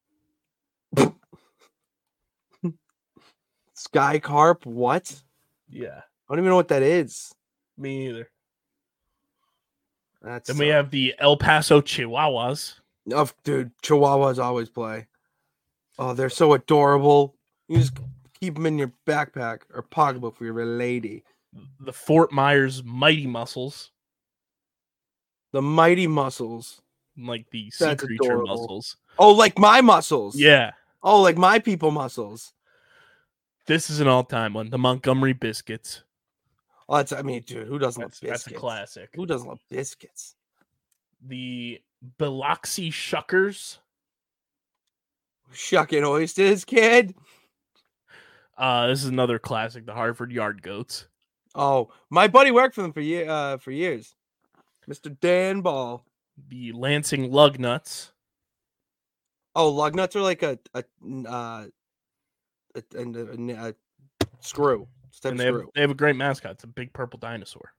Sky Carp, what? Yeah, I don't even know what that is. me either. That's Then we have the El Paso Chihuahuas. oh, dude, Chihuahuas always play. Oh, they're so adorable. You just keep them in your backpack or pocketbook for your lady. The Fort Myers Mighty Muscles, The Mighty Muscles. like the sea That's creature adorable. muscles. Oh, like my muscles. Yeah, Oh, like my people muscles. this is an all-time one. The Montgomery Biscuits. Oh, that's, I mean, dude, who doesn't That's, love that's biscuits? a classic. Who doesn't love biscuits? The Biloxi Shuckers. Shucking oysters, kid. Uh, this is another classic. The Hartford Yard Goats. Oh, my buddy worked for them for year, uh, for years. Mister Dan Ball. The Lansing Lugnuts. Oh, lug nuts are like a a uh a, a, a, a screw. Step And they have, screw. they have a great mascot. It's a big purple dinosaur.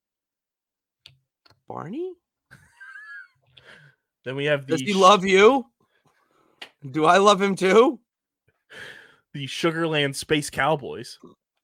Barney? Then we have the Does he Sh- love you? Do I love him too? the Sugarland Space Cowboys.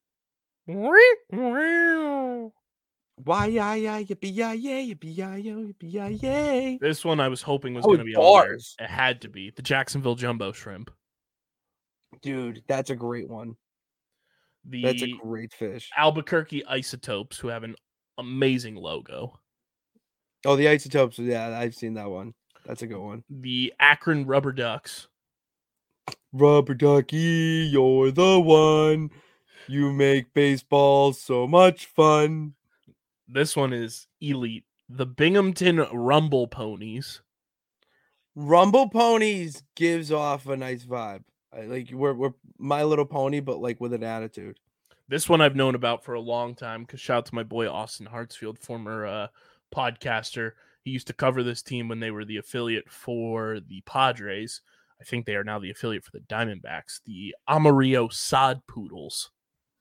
Why yeah yeah yippee yeah yeah yippee yeah yeah yippee yeah yeah. This one I was hoping was Oh, going to be on there. bars. It had to be the Jacksonville Jumbo Shrimp. Dude, that's a great one. The That's a great fish. Albuquerque Isotopes, who have an amazing logo. Oh, the isotopes. Yeah, I've seen that one. That's a good one. The Akron Rubber Ducks. Rubber ducky, you're the one. You make baseball so much fun. This one is elite. The Binghamton Rumble Ponies. Rumble Ponies gives off a nice vibe. I, like we're we're My Little Pony, but like with an attitude. This one I've known about for a long time because shout out to my boy Austin Hartsfield, former uh, podcaster. He used to cover this team when they were the affiliate for the Padres. I think they are now the affiliate for the Diamondbacks. The Amarillo Sod Poodles.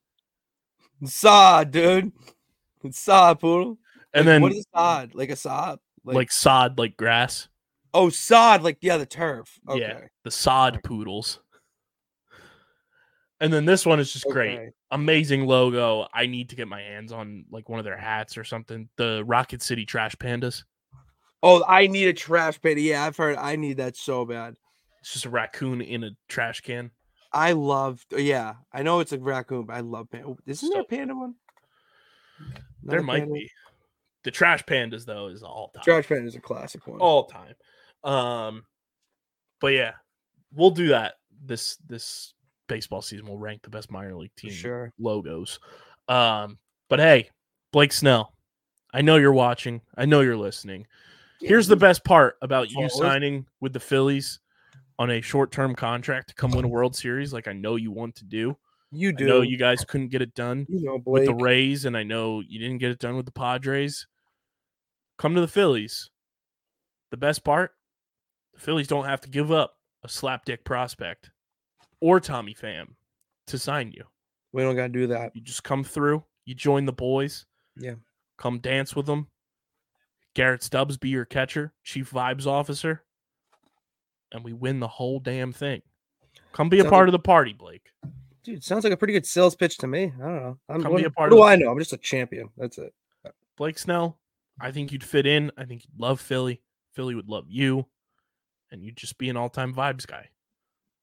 Sod, dude. It's sod, poodle. And Like, then what is sod? Like a sod? like, sod, like grass. oh, sod, like yeah, the turf. Okay. Yeah, the Sod Poodles. And then this one is just great. Okay. Amazing logo. I need to get my hands on like one of their hats or something. The Rocket City Trash Pandas. Oh, I need a trash bin. Yeah, I've heard. I need that so bad. It's just a raccoon in a trash can. I love. Yeah, I know it's a raccoon, but I love panda. Isn't there a So- panda one? There Another might panda? be. The Trash Pandas though is all time. Trash panda is a classic one. all time. Um, but yeah, we'll do that this this baseball season. We'll rank the best minor league team sure. logos. Um, but hey, Blake Snell, I know you're watching. I know you're listening. Here's the best part about you Followers. signing with the Phillies on a short-term contract to come win a World Series, like I know you want to do. You I do. know you guys couldn't get it done You know, with Blake. the Rays, and I know you didn't get it done with the Padres. Come to the Phillies. The best part, the Phillies don't have to give up a slapdick prospect or Tommy Pham to sign you. we don't gotta do that. You just come through, you join the boys. Yeah. Come dance with them. Garrett Stubbs be your catcher, chief vibes officer, and we win the whole damn thing. Come be a Sounds part like- of the party, Blake. Dude, sounds like a pretty good sales pitch to me. I don't know. I'm, Come what, be a what part do of the- I know? I'm just a champion. That's it. Blake Snell, I think you'd fit in. I think you'd love Philly. Philly would love you. And you'd just be an all-time vibes guy.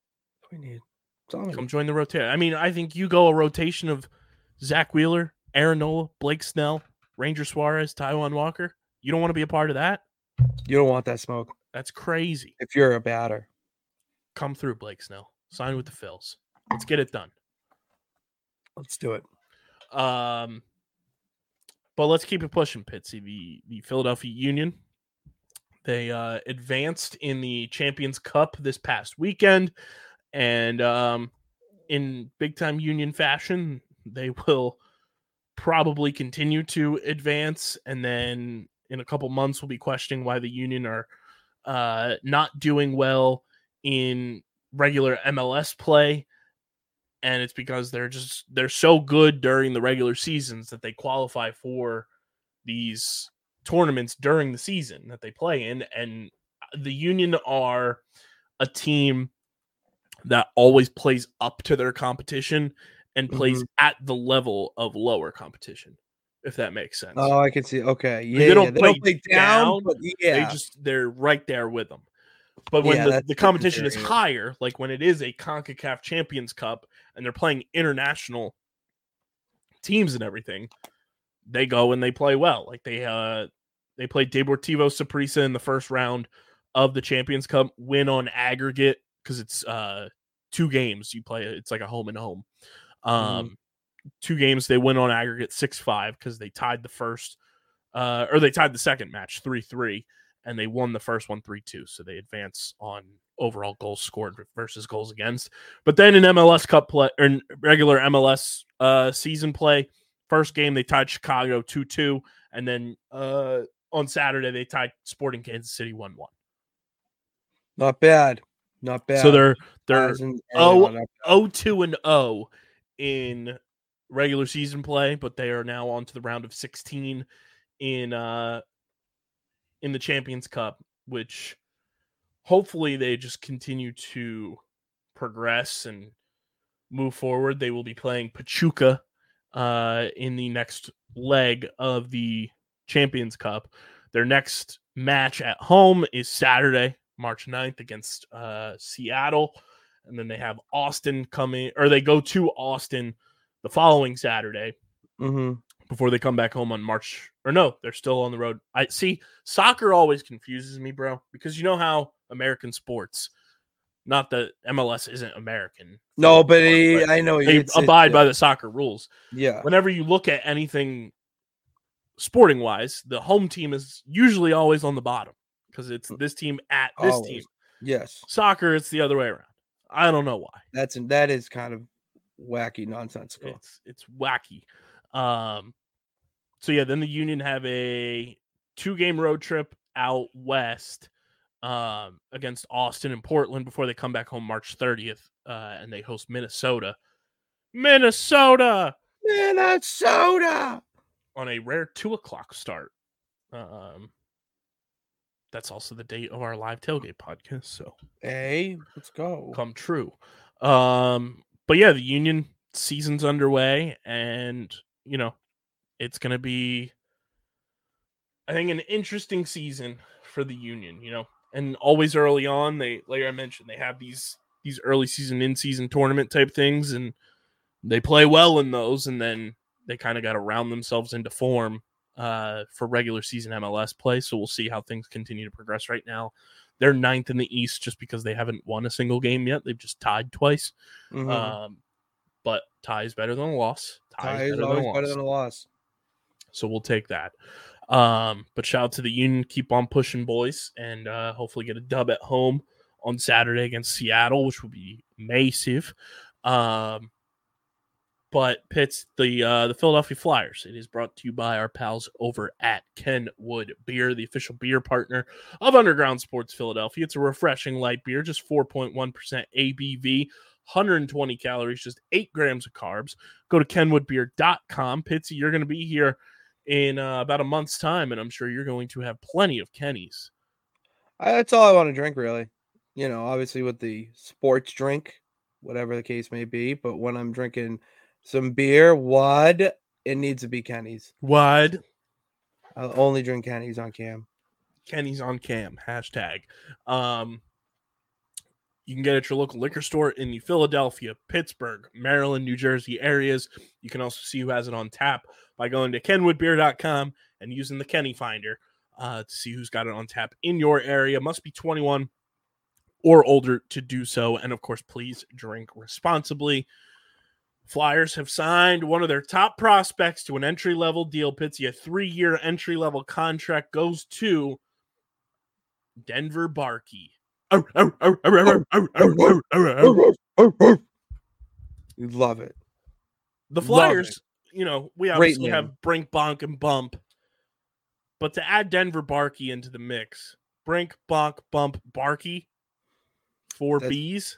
We need something. Come join the rotation. I mean, I think you go a rotation of Zach Wheeler, Aaron Nola, Blake Snell, Ranger Suarez, Taijuan Walker. You don't want to be a part of that? You don't want that smoke That's crazy. if you're a batter. Come through, Blake Snell. Sign with the Phils. Let's get it done. Let's do it. Um, but let's keep it pushing, Pitsy. The the Philadelphia Union, they uh, advanced in the Champions Cup this past weekend, and um, in big time Union fashion, they will probably continue to advance, and then in a couple months we'll be questioning why the Union are uh, not doing well in regular M L S play. And it's because they're just they're so good during the regular seasons that they qualify for these tournaments during the season that they play in. And the Union are a team that always plays up to their competition and plays Mm-hmm. at the level of lower competition, if that makes sense. Oh, I can see. Okay. Yeah. they don't yeah. They play don't play down, down, but yeah. They just they're right there with them. But when Yeah, the, that's the good competition is theory. higher, like when it is a CONCACAF Champions Cup and they're playing international teams and everything, they go and they play well. Like they uh they played Deportivo Saprissa in the first round of the Champions Cup, win on aggregate because it's uh two games you play. It's like a home and home. Um, Mhm. two games they win on aggregate six five because they tied the first uh or they tied the second match three three. And they won the first one three two, so they advance on overall goals scored versus goals against. But then in M L S Cup play, or in regular M L S uh, season play, first game they tied Chicago two two, and then uh, on Saturday they tied Sporting Kansas City one one. Not bad. Not bad. So they're they're As in- oh, not bad. oh two and oh in regular season play, but they are now on to the round of sixteen in uh in the Champions Cup, which hopefully they just continue to progress and move forward. They will be playing Pachuca uh, in the next leg of the Champions Cup. Their next match at home is Saturday, March ninth against uh, Seattle. And then they have Austin coming, or they go to Austin the following Saturday Mhm. before they come back home on March, or no, they're still on the road. I see soccer always confuses me, bro, because you know how American sports, not that M L S isn't American. No, but, but he, I know they it's, abide it's, by the soccer rules. Yeah. Whenever you look at anything sporting wise, the home team is usually always on the bottom because it's this team at this Always. team. Yes. Soccer, it's the other way around. I don't know why. That's that is kind of wacky, nonsensical. It's it's wacky. Um, so yeah, then the Union have a two-game road trip out west um, against Austin and Portland before they come back home March thirtieth, uh, and they host Minnesota. Minnesota Minnesota. on a rare two o'clock start. Um, that's also the date of our live tailgate podcast. So Hey, let's go. come true. Um, but yeah, the Union season's underway, and you know, it's gonna be, I think, an interesting season for the Union, you know, and always early on, they, like I mentioned, they have these these early season, in season tournament type things, and they play well in those, and then they kind of got to round themselves into form uh, for regular season M L S play. So we'll see how things continue to progress. Right now, they're ninth in the East just because they haven't won a single game yet. They've just tied twice. Mhm. Um, but tie is better than a loss. Tie is is better always than a better loss. than a loss. So we'll take that. Um, but shout out to the Union. Keep on pushing, boys, and uh, hopefully get a dub at home on Saturday against Seattle, which will be massive. Um, but Pitts, the uh, the Philadelphia Flyers. It is brought to you by our pals over at Kenwood Beer, the official beer partner of Underground Sports Philadelphia. It's a refreshing light beer, just four point one percent A B V, one hundred twenty calories, just eight grams of carbs. Go to kenwood beer dot com. Pitsy, you're going to be here in uh, about a month's time, and I'm sure you're going to have plenty of Kenny's. I, that's all I want to drink, really. You know, obviously with the sports drink, whatever the case may be. But when I'm drinking some beer, what it needs to be Kenny's. Wide I'll only drink Kenny's on cam. Kenny's on cam, hashtag. Um, You can get it at your local liquor store in the Philadelphia, Pittsburgh, Maryland, New Jersey areas. You can also see who has it on tap by going to kenwood beer dot com and using the Kenny Finder uh, to see who's got it on tap in your area. Must be twenty-one or older to do so. And, of course, please drink responsibly. Flyers have signed one of their top prospects to an entry-level deal. Pitsy, a three-year entry-level contract goes to Denver Barkey. You love it. The Love Flyers, it. you know, we Great obviously name. have Brink, Bonk, and Bump. But to add Denver Barkey into the mix, Brink, Bonk, Bump, Barkey, four That's- B's.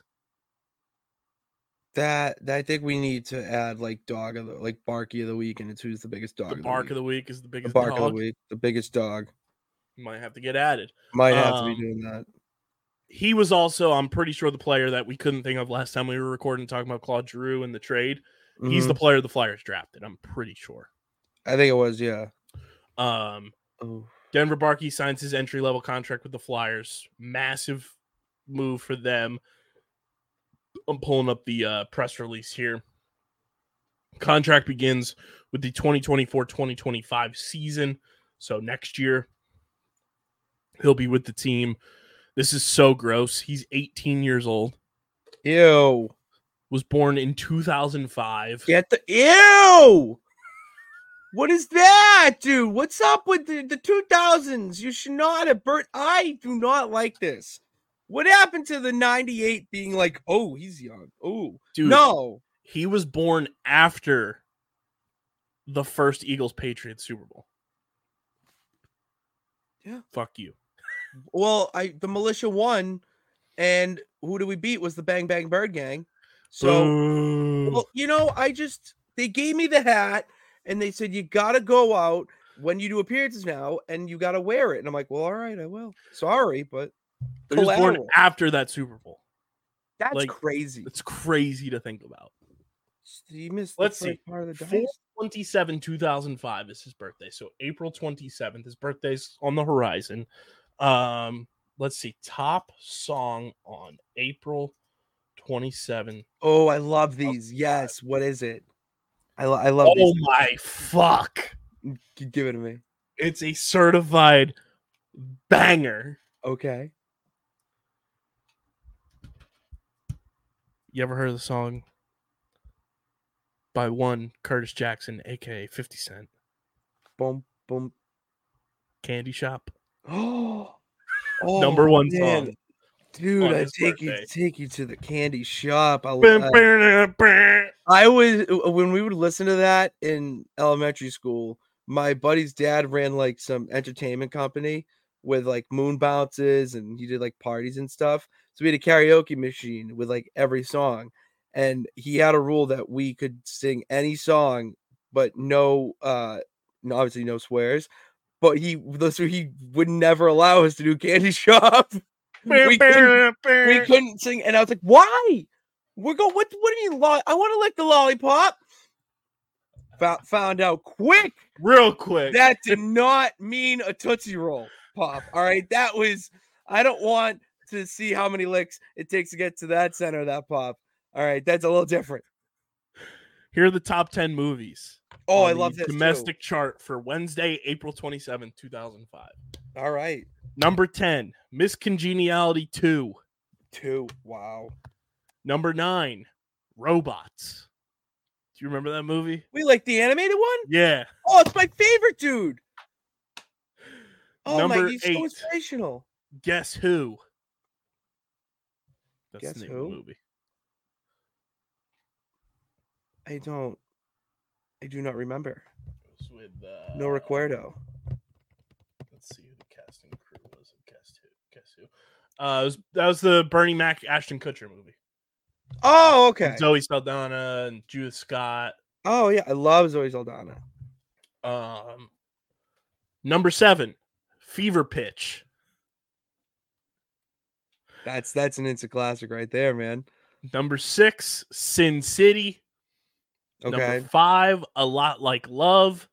That, that I think we need to add like dog of the like Barky of the week, and it's who's the biggest dog. The of Bark the of week. the week is the The biggest bark dog. of the week, the biggest dog. Might have to get added. Might have to Um, be doing that. He was also, I'm pretty sure, the player that we couldn't think of last time we were recording talking about Claude Giroux in the trade. He's Mhm. the player the Flyers drafted. I'm pretty sure. I think it was, yeah. Um, Oh, Denver Barkey signs his entry level contract with the Flyers. Massive move for them. I'm pulling up the uh, press release here. Contract begins with the twenty twenty-four twenty twenty-five season. So next year, he'll be with the team. This is so gross. He's eighteen years old. ew! Was born in two thousand five. Get the ew! What is that, dude? What's up with the, the two thousands? You should not have burnt. I do not like this. What happened to the ninety-eight being like, oh, he's young? Oh, Dude, no. he was born after the first Eagles Patriots Super Bowl. Yeah. Fuck you. Well, I the militia won, and who did we beat? Was the Bang Bang Bird Gang. So, Boo. well, you know, I just they gave me the hat, and they said you gotta go out when you do appearances now, and you gotta wear it. And I'm like, well, all right, I will. Sorry, but he was born collateral. after that Super Bowl. That's like, crazy. It's crazy to think about. You missed. Let's the see. first part of the four dice. twenty-seven two thousand five is his birthday. So April twenty-seventh, his birthday's on the horizon. Um, let's see. Top song on April twenty-seventh. Oh, I love these. Yes. What is it? I, lo- I love Oh these. my fuck. G- Give it to me. It's a certified banger. Okay. You ever heard of the song by one Curtis Jackson, aka fifty Cent? Boom, boom. Candy Shop. Oh, Number one man. song. Dude, on I his take you birthday. take you to the candy shop. I, Bam, I, bam, bam. I was when we would listen to that in elementary school. My buddy's dad ran like some entertainment company with like moon bounces, and he did like parties and stuff. So we had a karaoke machine with like every song, and he had a rule that we could sing any song, but no, uh, no, obviously no swears. But he, so he would never allow us to do Candy Shop. we, couldn't, we couldn't sing, and I was like, "Why? We're going. What? What do you mean? Lo- I want to lick the lollipop." Found, found out quick Real quick. that did not mean a Tootsie Roll pop. All right, that was. I don't want to see how many licks it takes to get to that center of that pop. All right, that's a little different. Here are the top ten movies. Oh, on I the love this domestic chart for Wednesday, April twenty-seventh, two thousand five. Too. All right, Number ten, Miss Congeniality two. two. Wow. Number nine, Robots. Do you remember that movie? We like the animated one. Yeah. Oh, it's my favorite, dude. Oh Number my, he's so eight. inspirational. Guess Who? That's Guess the name Who? of the movie. I don't. I do not remember. It was with, uh, No recuerdo. Let's see who the casting crew was. Guess Who? Guess Who? Uh, it was, that was the Bernie Mac, Ashton Kutcher movie. Oh, okay. Zoe Saldana and Judith Scott. Oh yeah, I love Zoe Saldana. Um, number seven, Fever Pitch. That's that's an instant classic right there, man. Number six, Sin City. Okay. Number five, A Lot Like Love.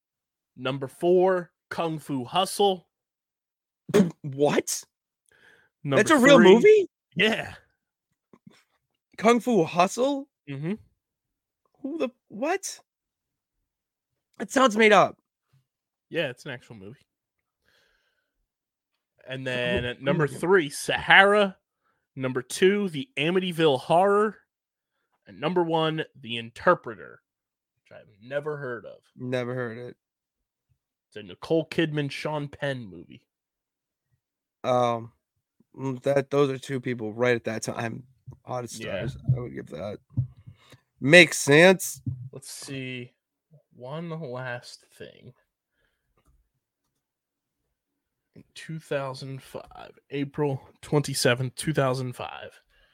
Number four, Kung Fu Hustle. What? Number That's a real three- movie? Yeah. Kung Fu Hustle? Mm-hmm. Who the what? It sounds made up. Yeah, it's an actual movie. And then at number looking. three, Sahara. Number two, The Amityville Horror. And number one, The Interpreter, which I've never heard of. Never heard it. It's a Nicole Kidman, Sean Penn movie. Um, mm, that those are two people right at that time. Hottest Yeah. stars. I would give that. Makes sense. Let's see. One last thing. In two thousand five, April twenty-seventh, two thousand five,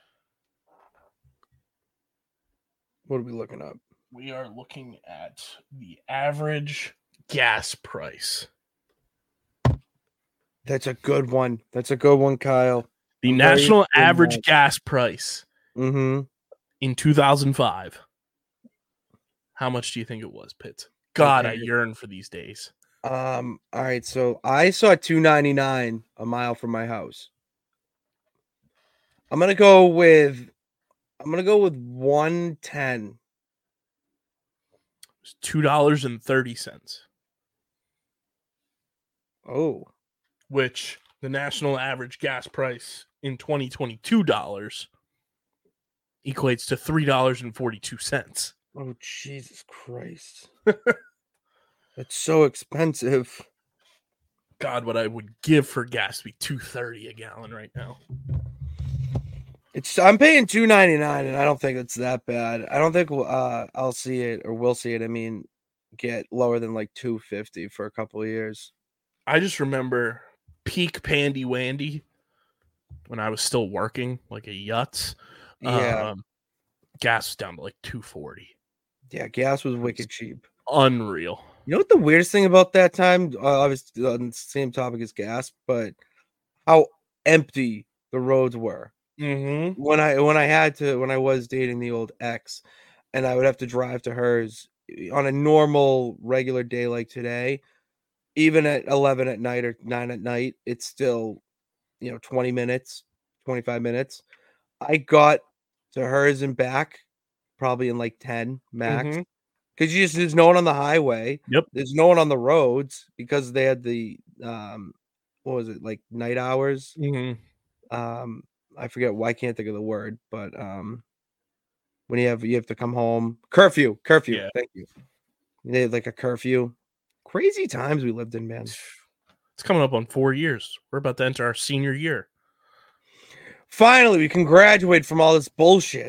What are we looking up? we are looking at the average gas price. That's a good one. That's a good one, Kyle. The A very national good average one. gas price Mm-hmm. in two thousand five. How much do you think it was, Pitts? God, I Okay. yearn for these days. Um, all right, so I saw two ninety-nine a mile from my house. I'm gonna go with I'm gonna go with one ten. It's two dollars and thirty cents, Oh, which the national average gas price in twenty twenty-two dollars equates to three dollars and forty-two cents. oh, Jesus Christ. That's so expensive. God, what I would give for gas to be two thirty a gallon right now. It's I'm paying two ninety-nine, and I don't think it's that bad. I don't think we'll, uh I'll see it or we'll see it. I mean, get lower than like two fifty for a couple of years. I just remember peak Pandy Wandy when I was still working like a Yutz. Yeah, Um, gas was down to like two forty. yeah, gas was wicked cheap. Unreal. You know what the weirdest thing about that time? Uh, obviously, on the same topic as gas, but how empty the roads were Mm-hmm. when I when I had to when I was dating the old ex, and I would have to drive to hers on a normal regular day like today. Even at eleven at night or nine at night, it's still, you know, twenty minutes, twenty-five minutes. I got to hers and back probably in like ten max. Mhm. Because you just there's no one on the highway. Yep. There's no one on the roads because they had the um what was it, like night hours? Mm-hmm. Um I forget why I can't think of the word, but um when you have you have to come home. Curfew, curfew. Yeah. Thank you. They had like a curfew. Crazy times we lived in, man. It's coming up on four years. We're about to enter our senior year. Finally, we can graduate from all this bullshit.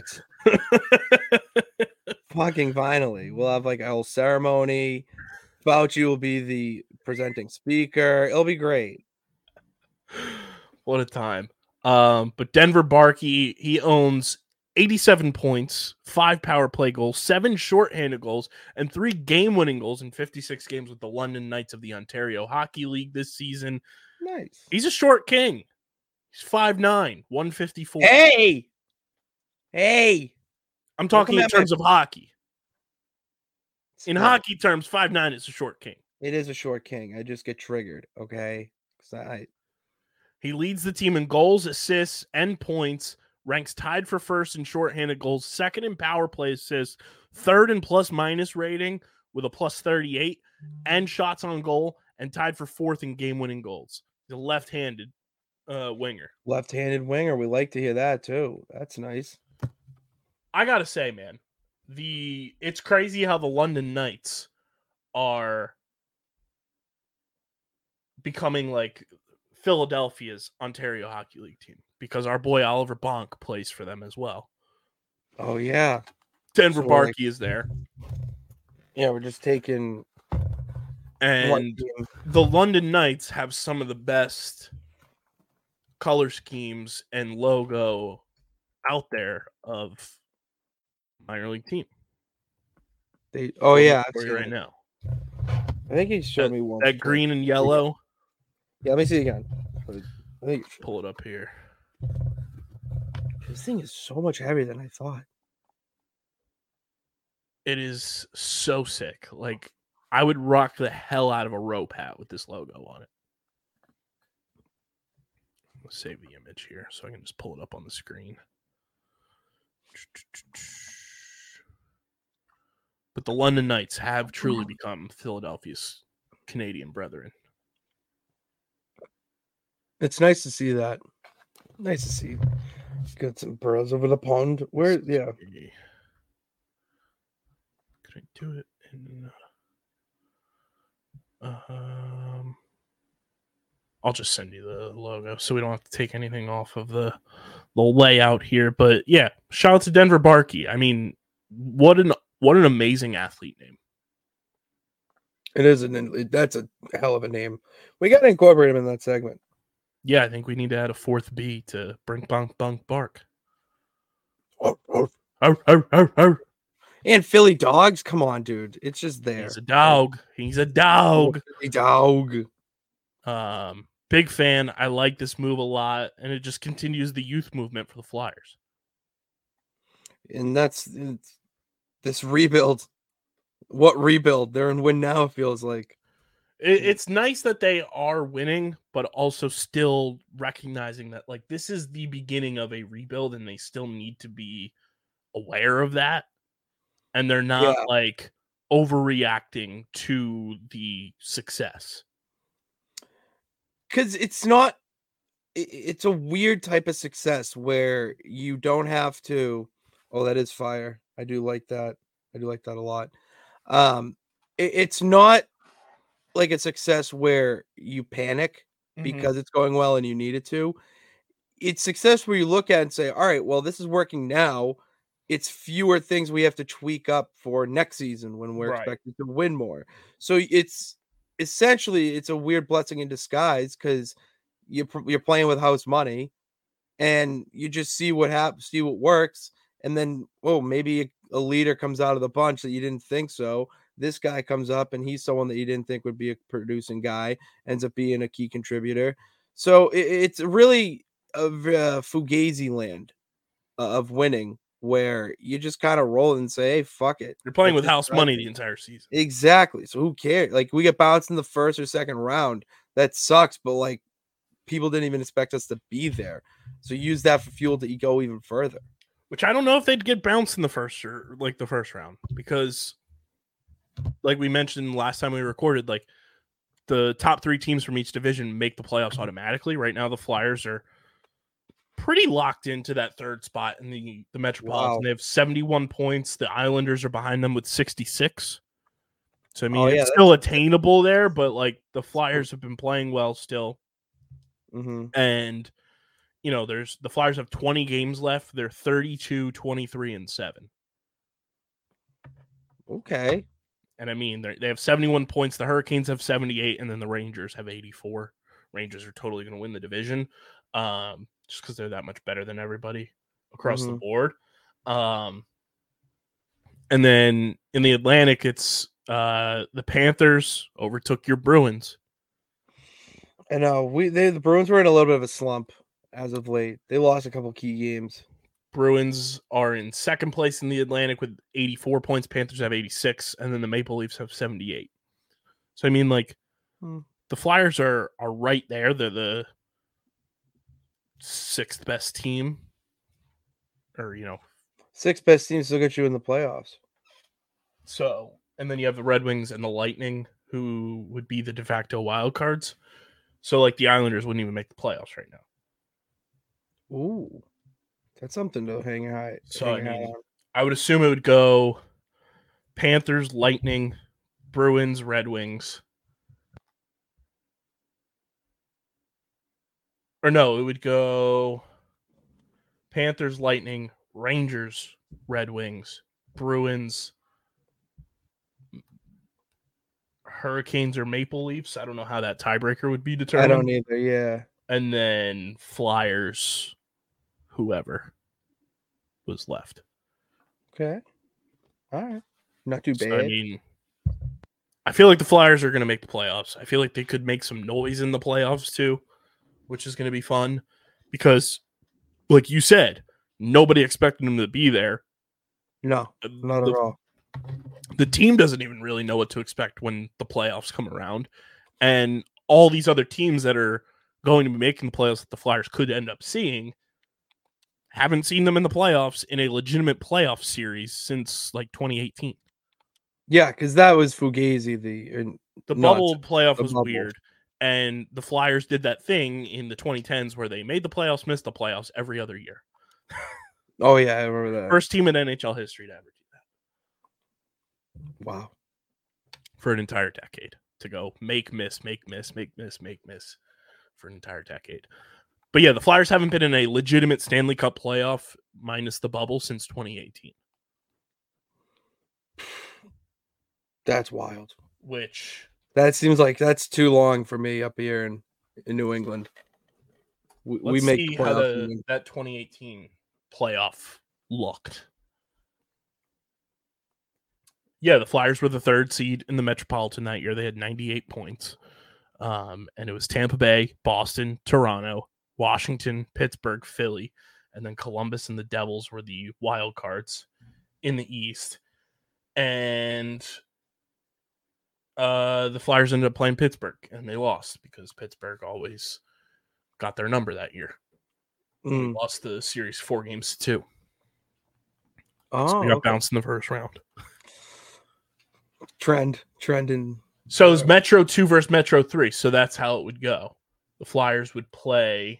Fucking finally. We'll have like a whole ceremony. Fauci will be the presenting speaker. It'll be great. What a time. Um, but Denver Barkey, he owns eighty-seven points, five power play goals, seven shorthanded goals, and three game-winning goals in fifty-six games with the London Knights of the Ontario Hockey League this season. Nice. He's a short king. He's five nine, one fifty-four. Hey. Hey. I'm talking Welcome in at my- terms of hockey. In Well, hockey terms, five nine is a short king. it is a short king. I just get triggered, okay? 'Cause I He leads the team in goals, assists, and points, ranks tied for first in shorthanded goals, second in power play assists, third in plus minus rating with a plus thirty-eight, and shots on goal, and tied for fourth in game winning goals. He's a left handed uh, winger. left-handed winger. We like to hear that too. That's nice. I got to say, man, the it's crazy how the London Knights are becoming like Philadelphia's Ontario Hockey League team because our boy Oliver Bonk plays for them as well. Oh yeah. Denver So, like- Barkey is there. Yeah, we're just taking one And team. the London Knights have some of the best color schemes and logo out there of minor league team. They, oh Hold it yeah, I've for you seen right it. now. I think he showed me one. That green and yellow. Yeah, let me see again. I think Pull it up here. this thing is so much heavier than I thought. It is so sick. Like I would rock the hell out of a rope hat with this logo on it. Let's save the image here so I can just pull it up on the screen. But the London Knights have truly become Philadelphia's Canadian brethren. It's nice to see that. Nice to see. Got some pearls over the pond. Where? Yeah. Could I do it in? Uh, um, I'll just send you the logo so we don't have to take anything off of the the layout here. But yeah, shout out to Denver Barkey. I mean, what an what an amazing athlete name. It is an. That's a hell of a name. We got to incorporate him in that segment. Yeah, I think we need to add a fourth B to Brink Bunk Bunk Bark. Oh, oh. Arr, arr, arr, arr. And Philly dogs, come on, dude. It's just there. He's a dog. He's a dog. Philly dog. Um, big fan. I like this move a lot, and it just continues the youth movement for the Flyers. And that's it's, this rebuild. What rebuild? They're in win now, it feels like. It, it's nice that they are winning, but also still recognizing that like this is the beginning of a rebuild, and they still need to be aware of that. And they're not Yeah. like overreacting to the success. Because it's not, it- it's a weird type of success where you don't have to. Oh, that is fire. I do like that. I do like that a lot. Um, it- it's not like a success where you panic because it's going well and you need it to. It's success where you look at it and say, all right, well, this is working now. It's fewer things we have to tweak up for next season when we're Right. expected to win more. So it's essentially it's a weird blessing in disguise because you pr- you're playing with house money, and you just see what happens, see what works, and then oh maybe a, a leader comes out of the bunch that you didn't think so. This guy comes up and he's someone that you didn't think would be a producing guy, ends up being a key contributor. So it, it's really a v- uh, fugazi land uh, of winning, where you just kind of roll and say, hey, fuck it. You're playing Let's with just house try money it. the entire season. Exactly. So who cares? Like we get bounced in the first or second round. That sucks, but like people didn't even expect us to be there. So use that for fuel to go even further. Which I don't know if they'd get bounced in the first or like the first round because, like we mentioned last time we recorded, like the top three teams from each division make the playoffs automatically. Right now, the Flyers are pretty locked into that third spot in the the Metropolitan. Wow. They have seventy-one points. The Islanders are behind them with sixty-six. So I mean, Oh, yeah, it's still attainable there, but like the Flyers have been playing well still. Mm-hmm. And you know, there's the Flyers have twenty games left. They're thirty-two, twenty-three, and seven. Okay. And I mean, they they have seventy-one points. The Hurricanes have seventy-eight, and then the Rangers have eighty-four. Rangers are totally going to win the division, um, just because they're that much better than everybody across the Mhm. board. Um, and then in the Atlantic, it's uh, the Panthers overtook your Bruins. And uh, we they the Bruins were in a little bit of a slump as of late. They lost a couple key games. Bruins are in second place in the Atlantic with eighty-four points. Panthers have eighty-six, and then the Maple Leafs have seventy-eight. So I mean, like Hmm. the Flyers are are right there. They're the sixth best team, or you know, Six best teams still get you in the playoffs. so. And then you have the Red Wings and the Lightning, who would be the de facto wild cards. So like the Islanders wouldn't even make the playoffs right now. Ooh, that's something to hang high. So, hang I high mean, on. I would assume it would go Panthers, Lightning, Bruins, Red Wings. Or no, it would go Panthers, Lightning, Rangers, Red Wings, Bruins, Hurricanes, or Maple Leafs. I don't know how that tiebreaker would be I determined. don't either. Yeah. And then Flyers, whoever was left. Okay. All right. Not too bad. So, I mean, I feel like the Flyers are going to make the playoffs. I feel like they could make some noise in the playoffs too, which is going to be fun because, like you said, nobody expected them to be there. no, not the, at all. The team doesn't even really know what to expect when the playoffs come around. And all these other teams that are going to be making the playoffs that the Flyers could end up seeing. Haven't seen them in the playoffs in a legitimate playoff series since like twenty eighteen. Yeah, because that was Fugazi. The and The not bubble playoff the was bubble. weird. And the Flyers did that thing in the twenty tens where they made the playoffs, missed the playoffs every other year. Oh yeah, I remember that. First team in N H L history to ever do that Wow. for an entire decade. To go make, miss, make, miss, make, miss, make, miss for an entire decade. But yeah, the Flyers haven't been in a legitimate Stanley Cup playoff minus the bubble since twenty eighteen. That's wild. Which That seems like that's too long for me up here in, in New England. We, we let's make see the how playoffs the, and- that twenty eighteen playoff looked. Yeah, the Flyers were the third seed in the Metropolitan that year. They had ninety-eight points. Um, and it was Tampa Bay, Boston, Toronto, Washington, Pittsburgh, Philly, and then Columbus and the Devils were the wild cards in the East. And uh, the Flyers ended up playing Pittsburgh, and they lost because Pittsburgh always got their number that year. Mm. They lost the series four games to two. Oh, So they got okay. bounced in the first round. trend, trend in. So it was Metro two versus Metro three. So that's how it would go. The Flyers would play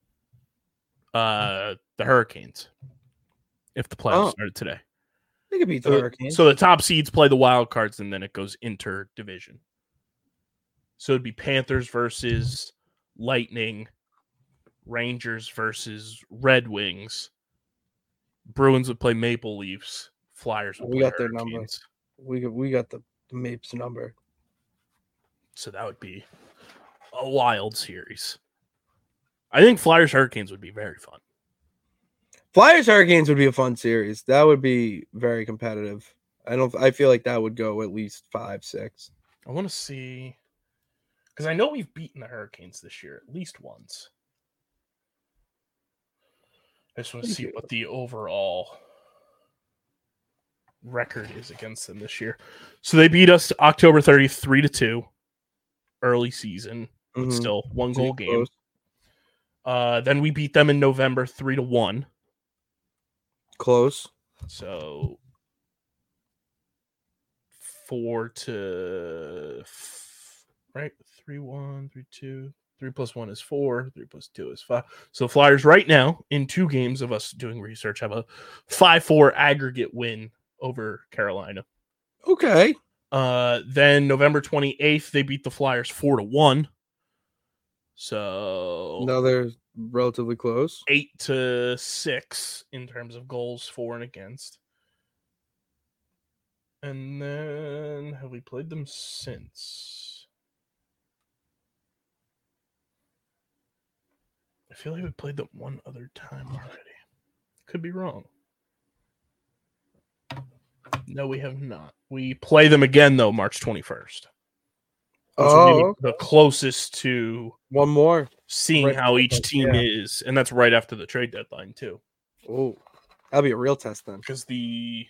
uh, the Hurricanes if the playoffs Oh. started today. They could beat the So, Hurricanes. so the top seeds play the wild cards, and then it goes inter-division. So it'd be Panthers versus Lightning, Rangers versus Red Wings, Bruins would play Maple Leafs, Flyers would We play got their number. Hurricanes. we got we got the Mapes number. So that would be a wild series. I think Flyers Hurricanes would be very fun. Flyers Hurricanes would be a fun series. That would be very competitive. I don't. I feel like that would go at least five, six. I want to see because I know we've beaten the Hurricanes this year at least once. I just want to see what the overall record is against them this year. So they beat us October thirtieth, three to two, early season, but Mhm. still one goal Pretty game. close. Uh, then we beat them in November three to one. Close. So four to right, three one, three two, three plus one is four, three plus two is five. So Flyers right now in two games of us doing research have a five four aggregate win over Carolina. Okay. Uh, then November twenty-eighth, they beat the Flyers four to one. So Now they're relatively close. eight to six in terms of goals for and against. And then have we played them since? I feel like we played them one other time already. Could be wrong. No, we have not. We play them again though, March twenty-first. Which Oh, would be the closest to one more. seeing Right how after each that, team yeah. is, and that's right after the trade deadline too. Oh, that'll be a real test then. Because the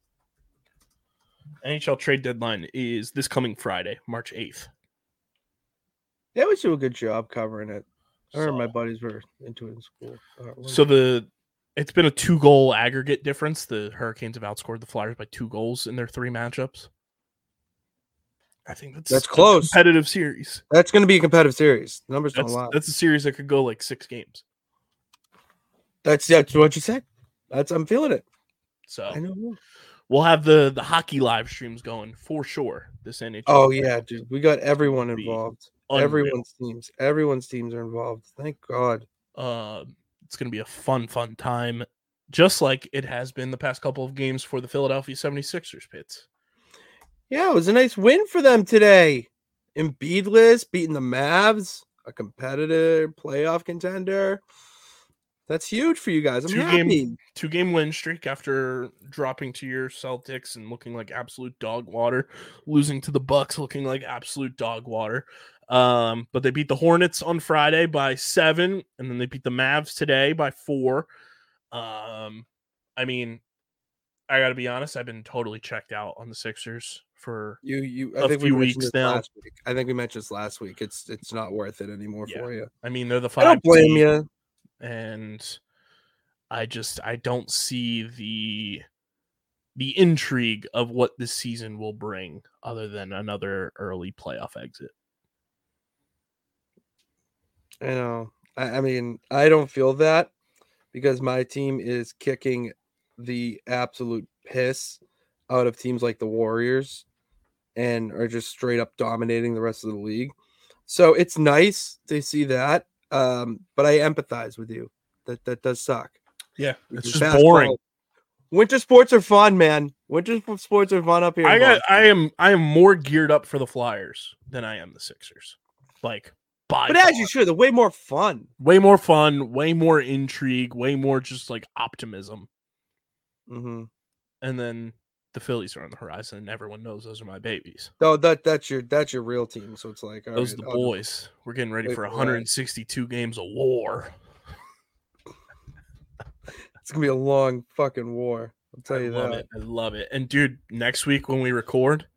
N H L trade deadline is this coming Friday, March eighth. They always do a good job covering it. I remember my So, buddies were into it in school. Uh, when- so the it's been a two goal aggregate difference. The Hurricanes have outscored the Flyers by two goals in their three matchups. I think that's That's a close. competitive series. That's going to be a competitive series. Numbers That's don't lie. that's a series that could go like six games. That's that's what you said. That's I'm feeling it. So I know. we'll have the the hockey live streams going for sure. This N H L. Oh yeah, dude. We got everyone Be involved. unreal. Everyone's teams. Everyone's teams are involved. Thank God. Uh, it's going to be a fun, fun time, just like it has been the past couple of games for the Philadelphia seventy-sixers pits. Yeah, it was a nice win for them today. Embiidless beating the Mavs, a competitive playoff contender. That's huge for you guys. I'm Two happy. game, two game win streak after dropping to your Celtics and looking like absolute dog water, losing to the Bucks, looking like absolute dog water. Um, but they beat the Hornets on Friday by seven, and then they beat the Mavs today by four. Um, I mean, I got to be honest. I've been totally checked out on the Sixers for You you I a think few we mentioned weeks this now. last week. I think we mentioned this last week. It's it's not worth it anymore Yeah. for you. I mean, they're the I five. don't blame seed, you. and I just I don't see the the intrigue of what this season will bring, other than another early playoff exit. I know. I, I mean, I don't feel that because my team is kicking the absolute piss out of teams like the Warriors and are just straight up dominating the rest of the league. So it's nice to see that. Um, but I empathize with you. That that does suck. Yeah, Because it's just basketball- boring. Winter sports are fun, man. Winter sp- sports are fun up here. in I got Boston. I am I am more geared up for the Flyers than I am the Sixers. Like, by But as far. you should, they're way more fun. Way more fun, way more intrigue, way more just like optimism. Mm-hmm. And then the Phillies are on the horizon, and everyone knows those are my babies. No, that that's your that's your real team. So it's like all Those are right, the I'll- boys. We're getting ready Wait for for that. one hundred sixty-two games of war. It's gonna be a long fucking war. I'll tell I you love that. it. I love it. And dude, next week when we record,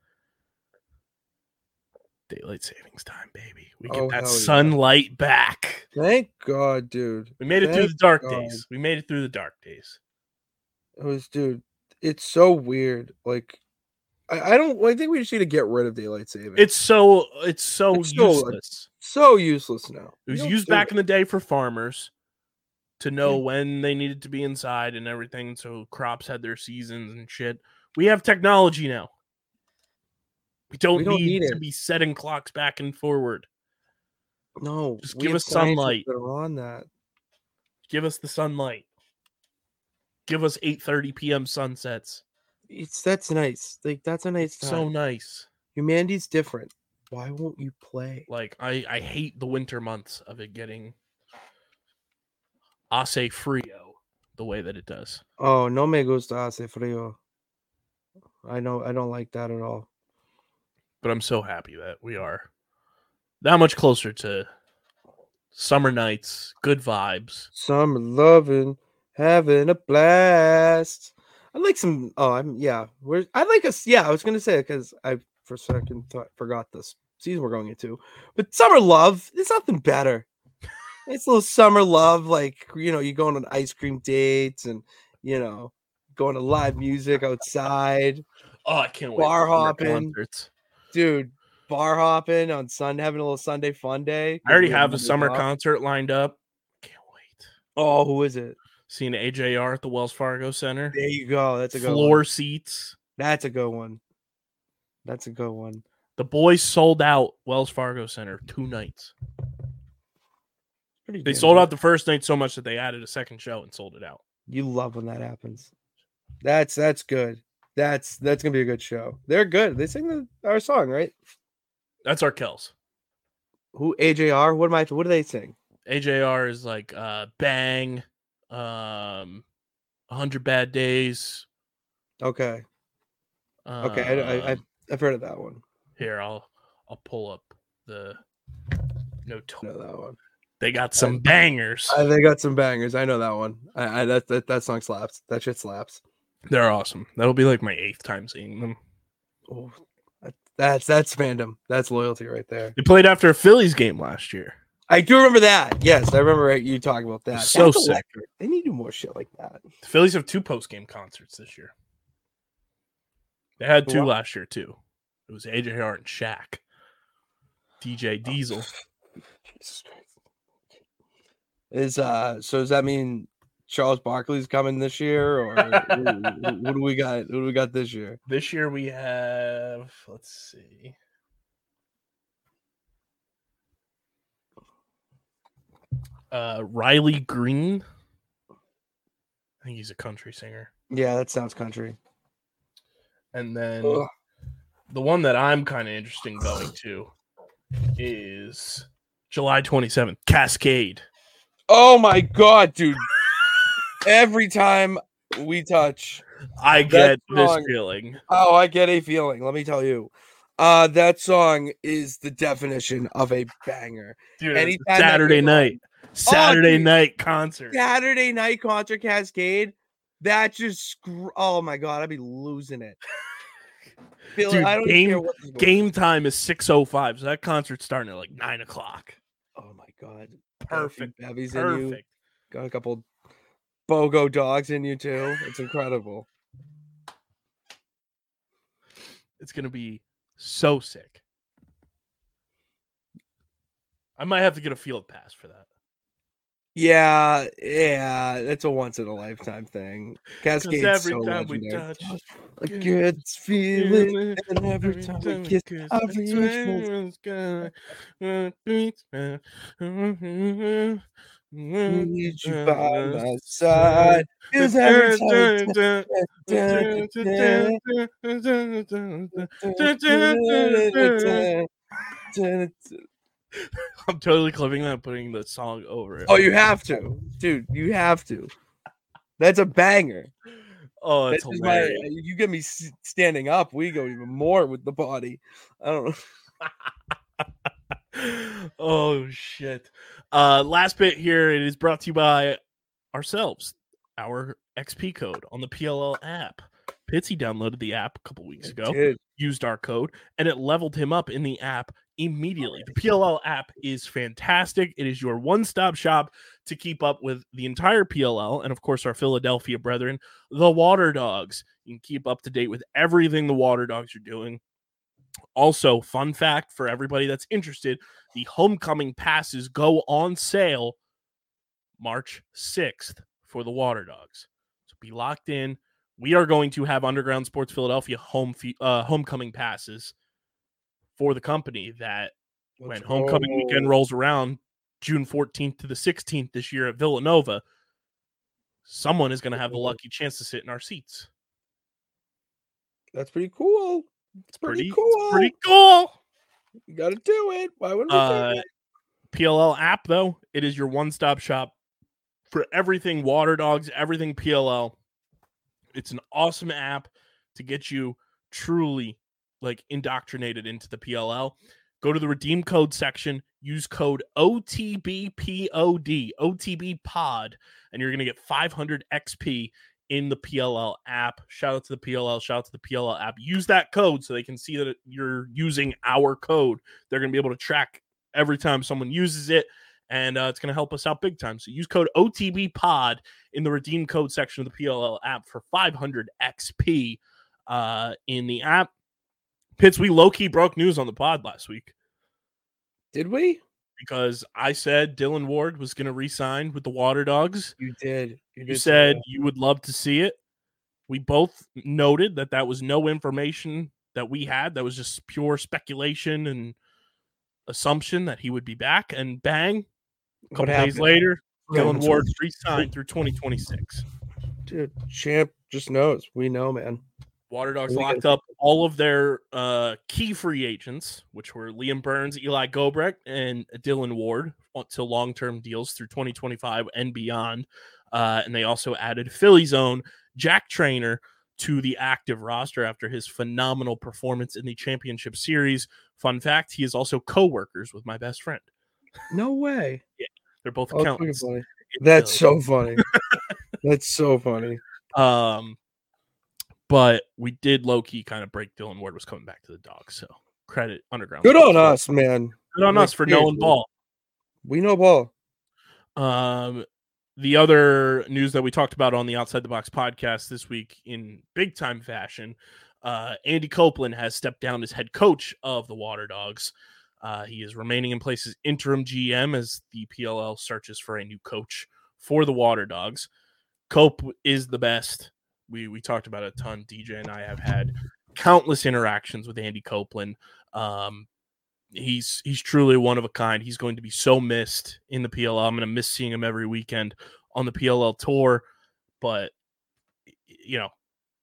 daylight savings time, baby. We get Oh, that hell yeah. sunlight back. Thank God, dude. We made it through Thank the dark God. days. We made it through the dark days. It was, dude. It's so weird. Like, I, I don't. I think we just need to get rid of daylight saving. It's so it's so It's so, like, useless. so useless now. It was You don't used do back it. in the day for farmers to know Yeah. when they needed to be inside and everything, so crops had their seasons and shit. We have technology now. We don't, We don't need, need to it. be setting clocks back and forward. No, Just we give have us scientists sunlight. that are on that. Give us the sunlight. Give us eight thirty p.m. sunsets. It's that's nice. Like that's a nice time. So nice. Humanity's different. Why won't you play? Like I, I hate the winter months of it getting ace frio the way that it does. Oh, no me gusta hace frío. I know. I don't like that at all. But I'm so happy that we are that much closer to summer nights, good vibes. Summer loving, having a blast. I like some. Oh, I'm yeah. Where's I like us? Yeah, I was gonna say because I for a second thought, forgot this season we're going into. But summer love, there's nothing better. It's a little summer love, like you know, you going on ice cream dates and you know, going to live music outside, Oh, I can't wait. Bar for summer hopping. concerts. dude. Bar hopping on Sunday, having a little Sunday fun day. I already 'cause we have a Monday summer off. concert lined up. Can't wait. Oh, who is it? Seeing A J R at the Wells Fargo Center. There you go. That's a good Floor one. seats. That's a good one. That's a good one. The boys sold out Wells Fargo Center two nights. Pretty They damn sold good. out the first night so much that they added a second show and sold it out. You love when that happens. That's that's good. That's that's gonna be a good show. They're good. They sing the, our song, right? That's our Kells. Who A J R? What am I? What do they sing? A J R is like uh Bang, um one hundred Bad Days. Okay. Okay. I, I, I've um, I've heard of that one. Here, I'll I'll pull up the no I to- know that one. They got some bangers. I, they got some bangers. I know that one. I, I that, that that song slaps. That shit slaps. They're awesome. That'll be like my eighth time seeing them. Oh, that, that's that's fandom. That's loyalty right there. They played after a Phillies game last year. I do remember that. Yes, I remember you talking about that. So That's sick. electric. They need to do more shit like that. The Phillies have two post game concerts this year. They had two Wow. last year too. It was A J R and Shaq. D J Diesel. Jesus Christ. Is uh so does that mean Charles Barkley's coming this year, or who, who- who do we got? Who do we got this year? This year we have, let's see. Uh, Riley Green. I think he's a country singer. Yeah, that sounds country. And then Ugh. the one that I'm kind of interested in going to is July twenty-seventh, Cascade. Oh my god, dude! Every time we touch, I get this song- feeling. oh, I get a feeling. Let me tell you, uh, that song is the definition of a banger. Dude, it's Anytime a that Saturday came on- night. Saturday dude. night concert. Saturday night concert Cascade. That just scr- oh my god, I'd be losing it. Feel Dude, I don't game- care what is going Game on. time is six oh five, so that concert's starting at like nine o'clock. Oh my god. Perfect. Bevies in you. Perfect. Got a couple BOGO dogs in you too. It's incredible. It's gonna be so sick. I might have to get a field pass for that. Yeah, yeah, that's a once in a lifetime thing. Cascade's every so time we legendary. touch, I get this feeling, and every time we kiss, I reach for need you by my side. 'Cause every time I'm totally clipping that and putting the song over it. Oh, you have to, dude. You have to. That's a banger. Oh, it's That's just my, hilarious. you get me s- standing up. We go even more with the body. I don't know. Oh shit. Uh last bit here, it is brought to you by ourselves, our X P code on the P L L app. Pitsy downloaded the app a couple weeks ago, Dude, used our code, and it leveled him up in the app immediately. The P L L app is fantastic. It is your one-stop shop to keep up with the entire P L L and, of course, our Philadelphia brethren, the Water Dogs. You can keep up to date with everything the Water Dogs are doing. Also, fun fact for everybody that's interested, the homecoming passes go on sale March sixth for the Water Dogs. So be locked in. We are going to have Underground Sports Philadelphia home fe- uh, homecoming passes for the company that when let's homecoming go. weekend rolls around, June fourteenth to the sixteenth this year at Villanova, someone is going to have the lucky chance to sit in our seats. That's pretty cool. It's pretty, Pretty cool. it's pretty cool. You got to do it. Why wouldn't we Uh, do it? P L L app, though, it is your one-stop shop for everything Water Dogs, everything P L L. It's an awesome app to get you truly like indoctrinated into the P L L. Go to the redeem code section, use code O T B P O D, O T B pod, and you're going to get five hundred X P in the P L L app. Shout out to the P L L, shout out to the P L L app. Use that code so they can see that you're using our code. They're going to be able to track every time someone uses it, and uh, it's going to help us out big time. So use code O T B pod in the redeem code section of the P L L app for five hundred X P uh, in the app. Pitts, we low-key broke news on the pod last week Did we? because I said Dylan Ward was going to re-sign with the Water Dogs. You did. You, You did say said that. you would love to see it. We both noted that that was no information that we had. That was just pure speculation and assumption that he would be back. And bang, a couple What days happened? later, Dylan Dylan Ward re-signed through twenty twenty-six. Dude, champ just knows. We know, man. Water Dogs We locked gotta- up all of their uh, key free agents, which were Liam Burns, Eli Gobrecht, and Dylan Ward, to long-term deals through twenty twenty-five and beyond. Uh, and they also added Philly's own Jack Trainer to the active roster after his phenomenal performance in the championship series. Fun fact, he is also co-workers with my best friend. No way. They're both Oh, that's accountants. fucking funny. in That's Philly. so funny. That's so funny. Um, but we did low-key kind of break Dylan Ward was coming back to the Dogs, so credit Underground. Good Sports. on us, man. Good on Like, us for knowing seriously. ball. We know ball. Um, the other news that we talked about on the Outside the Box podcast this week in big time fashion, uh, Andy Copeland has stepped down as head coach of the Water Dogs. Uh, he is remaining in place as interim G M as the P L L searches for a new coach for the Water Dogs. Cope is the best. We we talked about it a ton. D J and I have had countless interactions with Andy Copeland. Um, he's he's truly one of a kind. He's going to be so missed in the P L L. I'm going to miss seeing him every weekend on the P L L tour, but you know,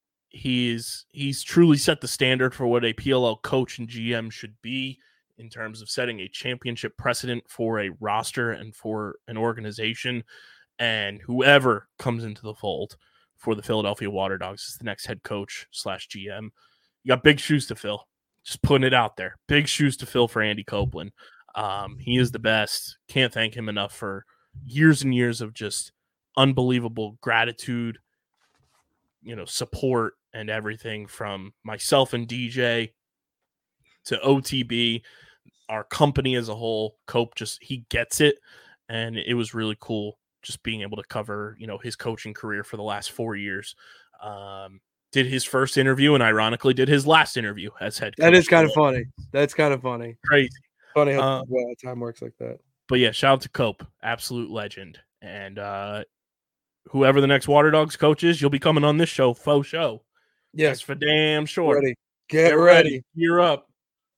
he's he's truly set the standard for what a P L L coach and G M should be in terms of setting a championship precedent for a roster and for an organization. And whoever comes into the fold for the Philadelphia Water Dogs is the next head coach slash G M. You got big shoes to fill. Just putting it out there. Big shoes to fill for Andy Copeland. Um, he is the best. Can't thank him enough for years and years of just unbelievable gratitude, you know, support and everything from myself and D J to O T B, our company as a whole. Cope just, he gets it. And it was really cool just being able to cover, you know, his coaching career for the last four years. Um, did his first interview and ironically did his last interview as head coach. That is kind of funny. That's kind of funny. Crazy. Funny how Uh, well, time works like that. But yeah, shout out to Cope, absolute legend. And uh, whoever the next Water Dogs coach is, you'll be coming on this show, faux show. Yes, That's for damn sure. ready. Get, Get ready. ready. You're up.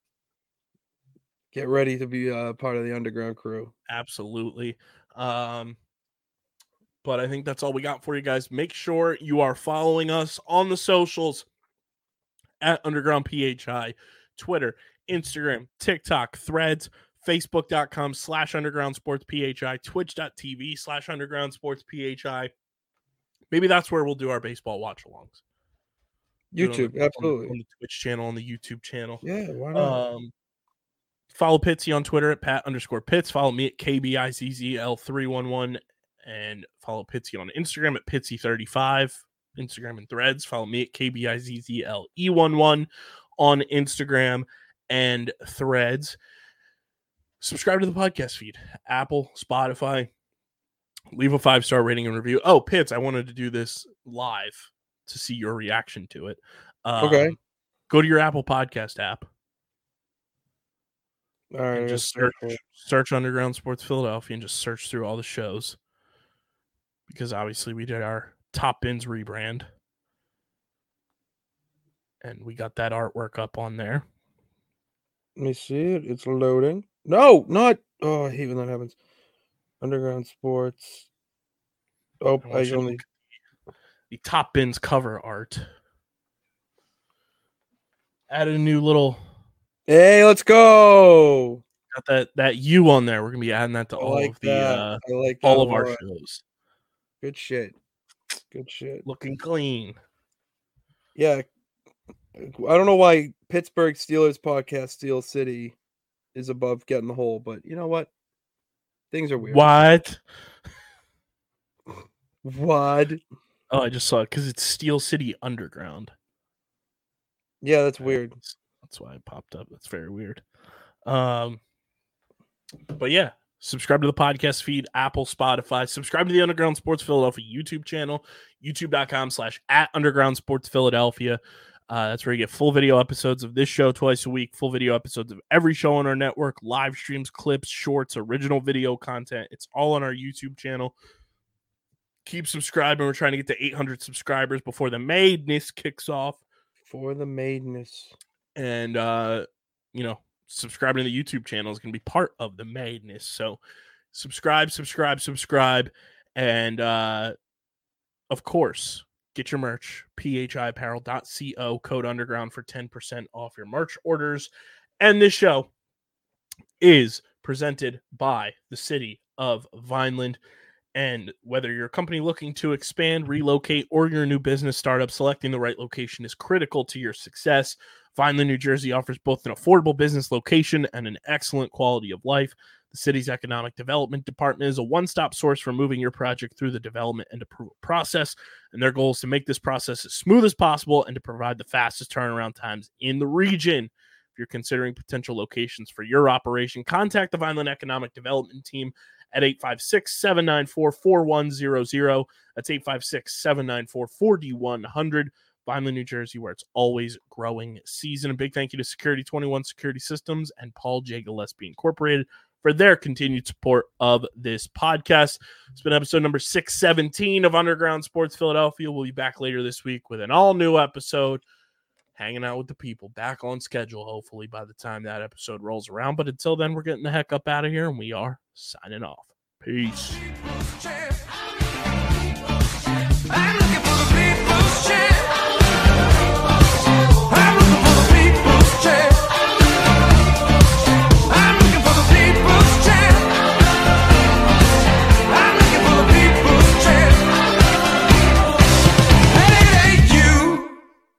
Get ready to be uh, part of the underground crew. Absolutely. Um, but I think that's all we got for you guys. Make sure you are following us on the socials at Underground P H I, Twitter, Instagram, TikTok, Threads, Facebook.com slash Underground Sports PHI, Twitch.tv slash Underground Sports PHI. Maybe that's where we'll do our baseball watch-alongs. Do it on YouTube, the- absolutely. On the, on the Twitch channel, on the YouTube channel. Yeah, why not? Um, follow Pitsy on Twitter at Pat underscore Pitts. Follow me at K B I Z Z L three one one. And follow Pitsy on Instagram at Pitsy thirty-five. Instagram and Threads. Follow me at K B I Z Z L E one one on Instagram and Threads. Subscribe to the podcast feed. Apple, Spotify. Leave a five-star rating and review. Oh, Pitts, I wanted to do this live to see your reaction to it. Um, Okay. Go to your Apple Podcast app. All right, And let's just search search, for it. search Underground Sports Philadelphia and just search through all the shows. Because obviously we did our Top Bins rebrand. And we got that artwork up on there. Let me see it. It's loading. No, not. Oh, I hate when that happens. Underground Sports. Oh, I I want you to only. look at the Top Bins cover art. Added a new little, Hey, let's go. got that that U on there. We're gonna be adding that to I all like of the that. uh, I like that all a of our lot. shows. Good shit. Good shit. Looking clean. Yeah. I don't know why Pittsburgh Steelers podcast Steel City is above getting the hole, but you know what? Things are weird. What? What? Oh, I just saw it because it's Steel City Underground. Yeah, that's weird. That's why it popped up. That's very weird. Um, but yeah, subscribe to the podcast feed, Apple, Spotify. Subscribe to the Underground Sports Philadelphia YouTube channel, youtube.com slash at Underground Sports Philadelphia. Uh, that's where you get full video episodes of this show twice a week, full video episodes of every show on our network, live streams, clips, shorts, original video content. It's all on our YouTube channel. Keep subscribing. We're trying to get to eight hundred subscribers before the madness kicks off. For the maidness. And, uh, you know, subscribing to the YouTube channel is going to be part of the madness. So subscribe, subscribe, subscribe. And, uh, of course, get your merch, p h i apparel dot co, code underground for ten percent off your merch orders. And this show is presented by the city of Vineland. And whether you're a company looking to expand, relocate, or you're a new business startup, selecting the right location is critical to your success. Vineland, New Jersey offers both an affordable business location and an excellent quality of life. The city's economic development department is a one-stop source for moving your project through the development and approval process. And their goal is to make this process as smooth as possible and to provide the fastest turnaround times in the region. If you're considering potential locations for your operation, contact the Vineland Economic Development Team at eight five six, seven nine four, four one zero zero. That's eight five six, seven nine four, four one zero zero. Vineland, New Jersey, where it's always growing season. A big thank you to Security twenty-one Security Systems and Paul J. Gillespie Incorporated for their continued support of this podcast. It's been episode number six seventeen of Underground Sports Philadelphia. We'll be back later this week with an all-new episode. Hanging out with the people, back on schedule, hopefully, by the time that episode rolls around. But until then, we're getting the heck up out of here, and we are signing off. Peace. I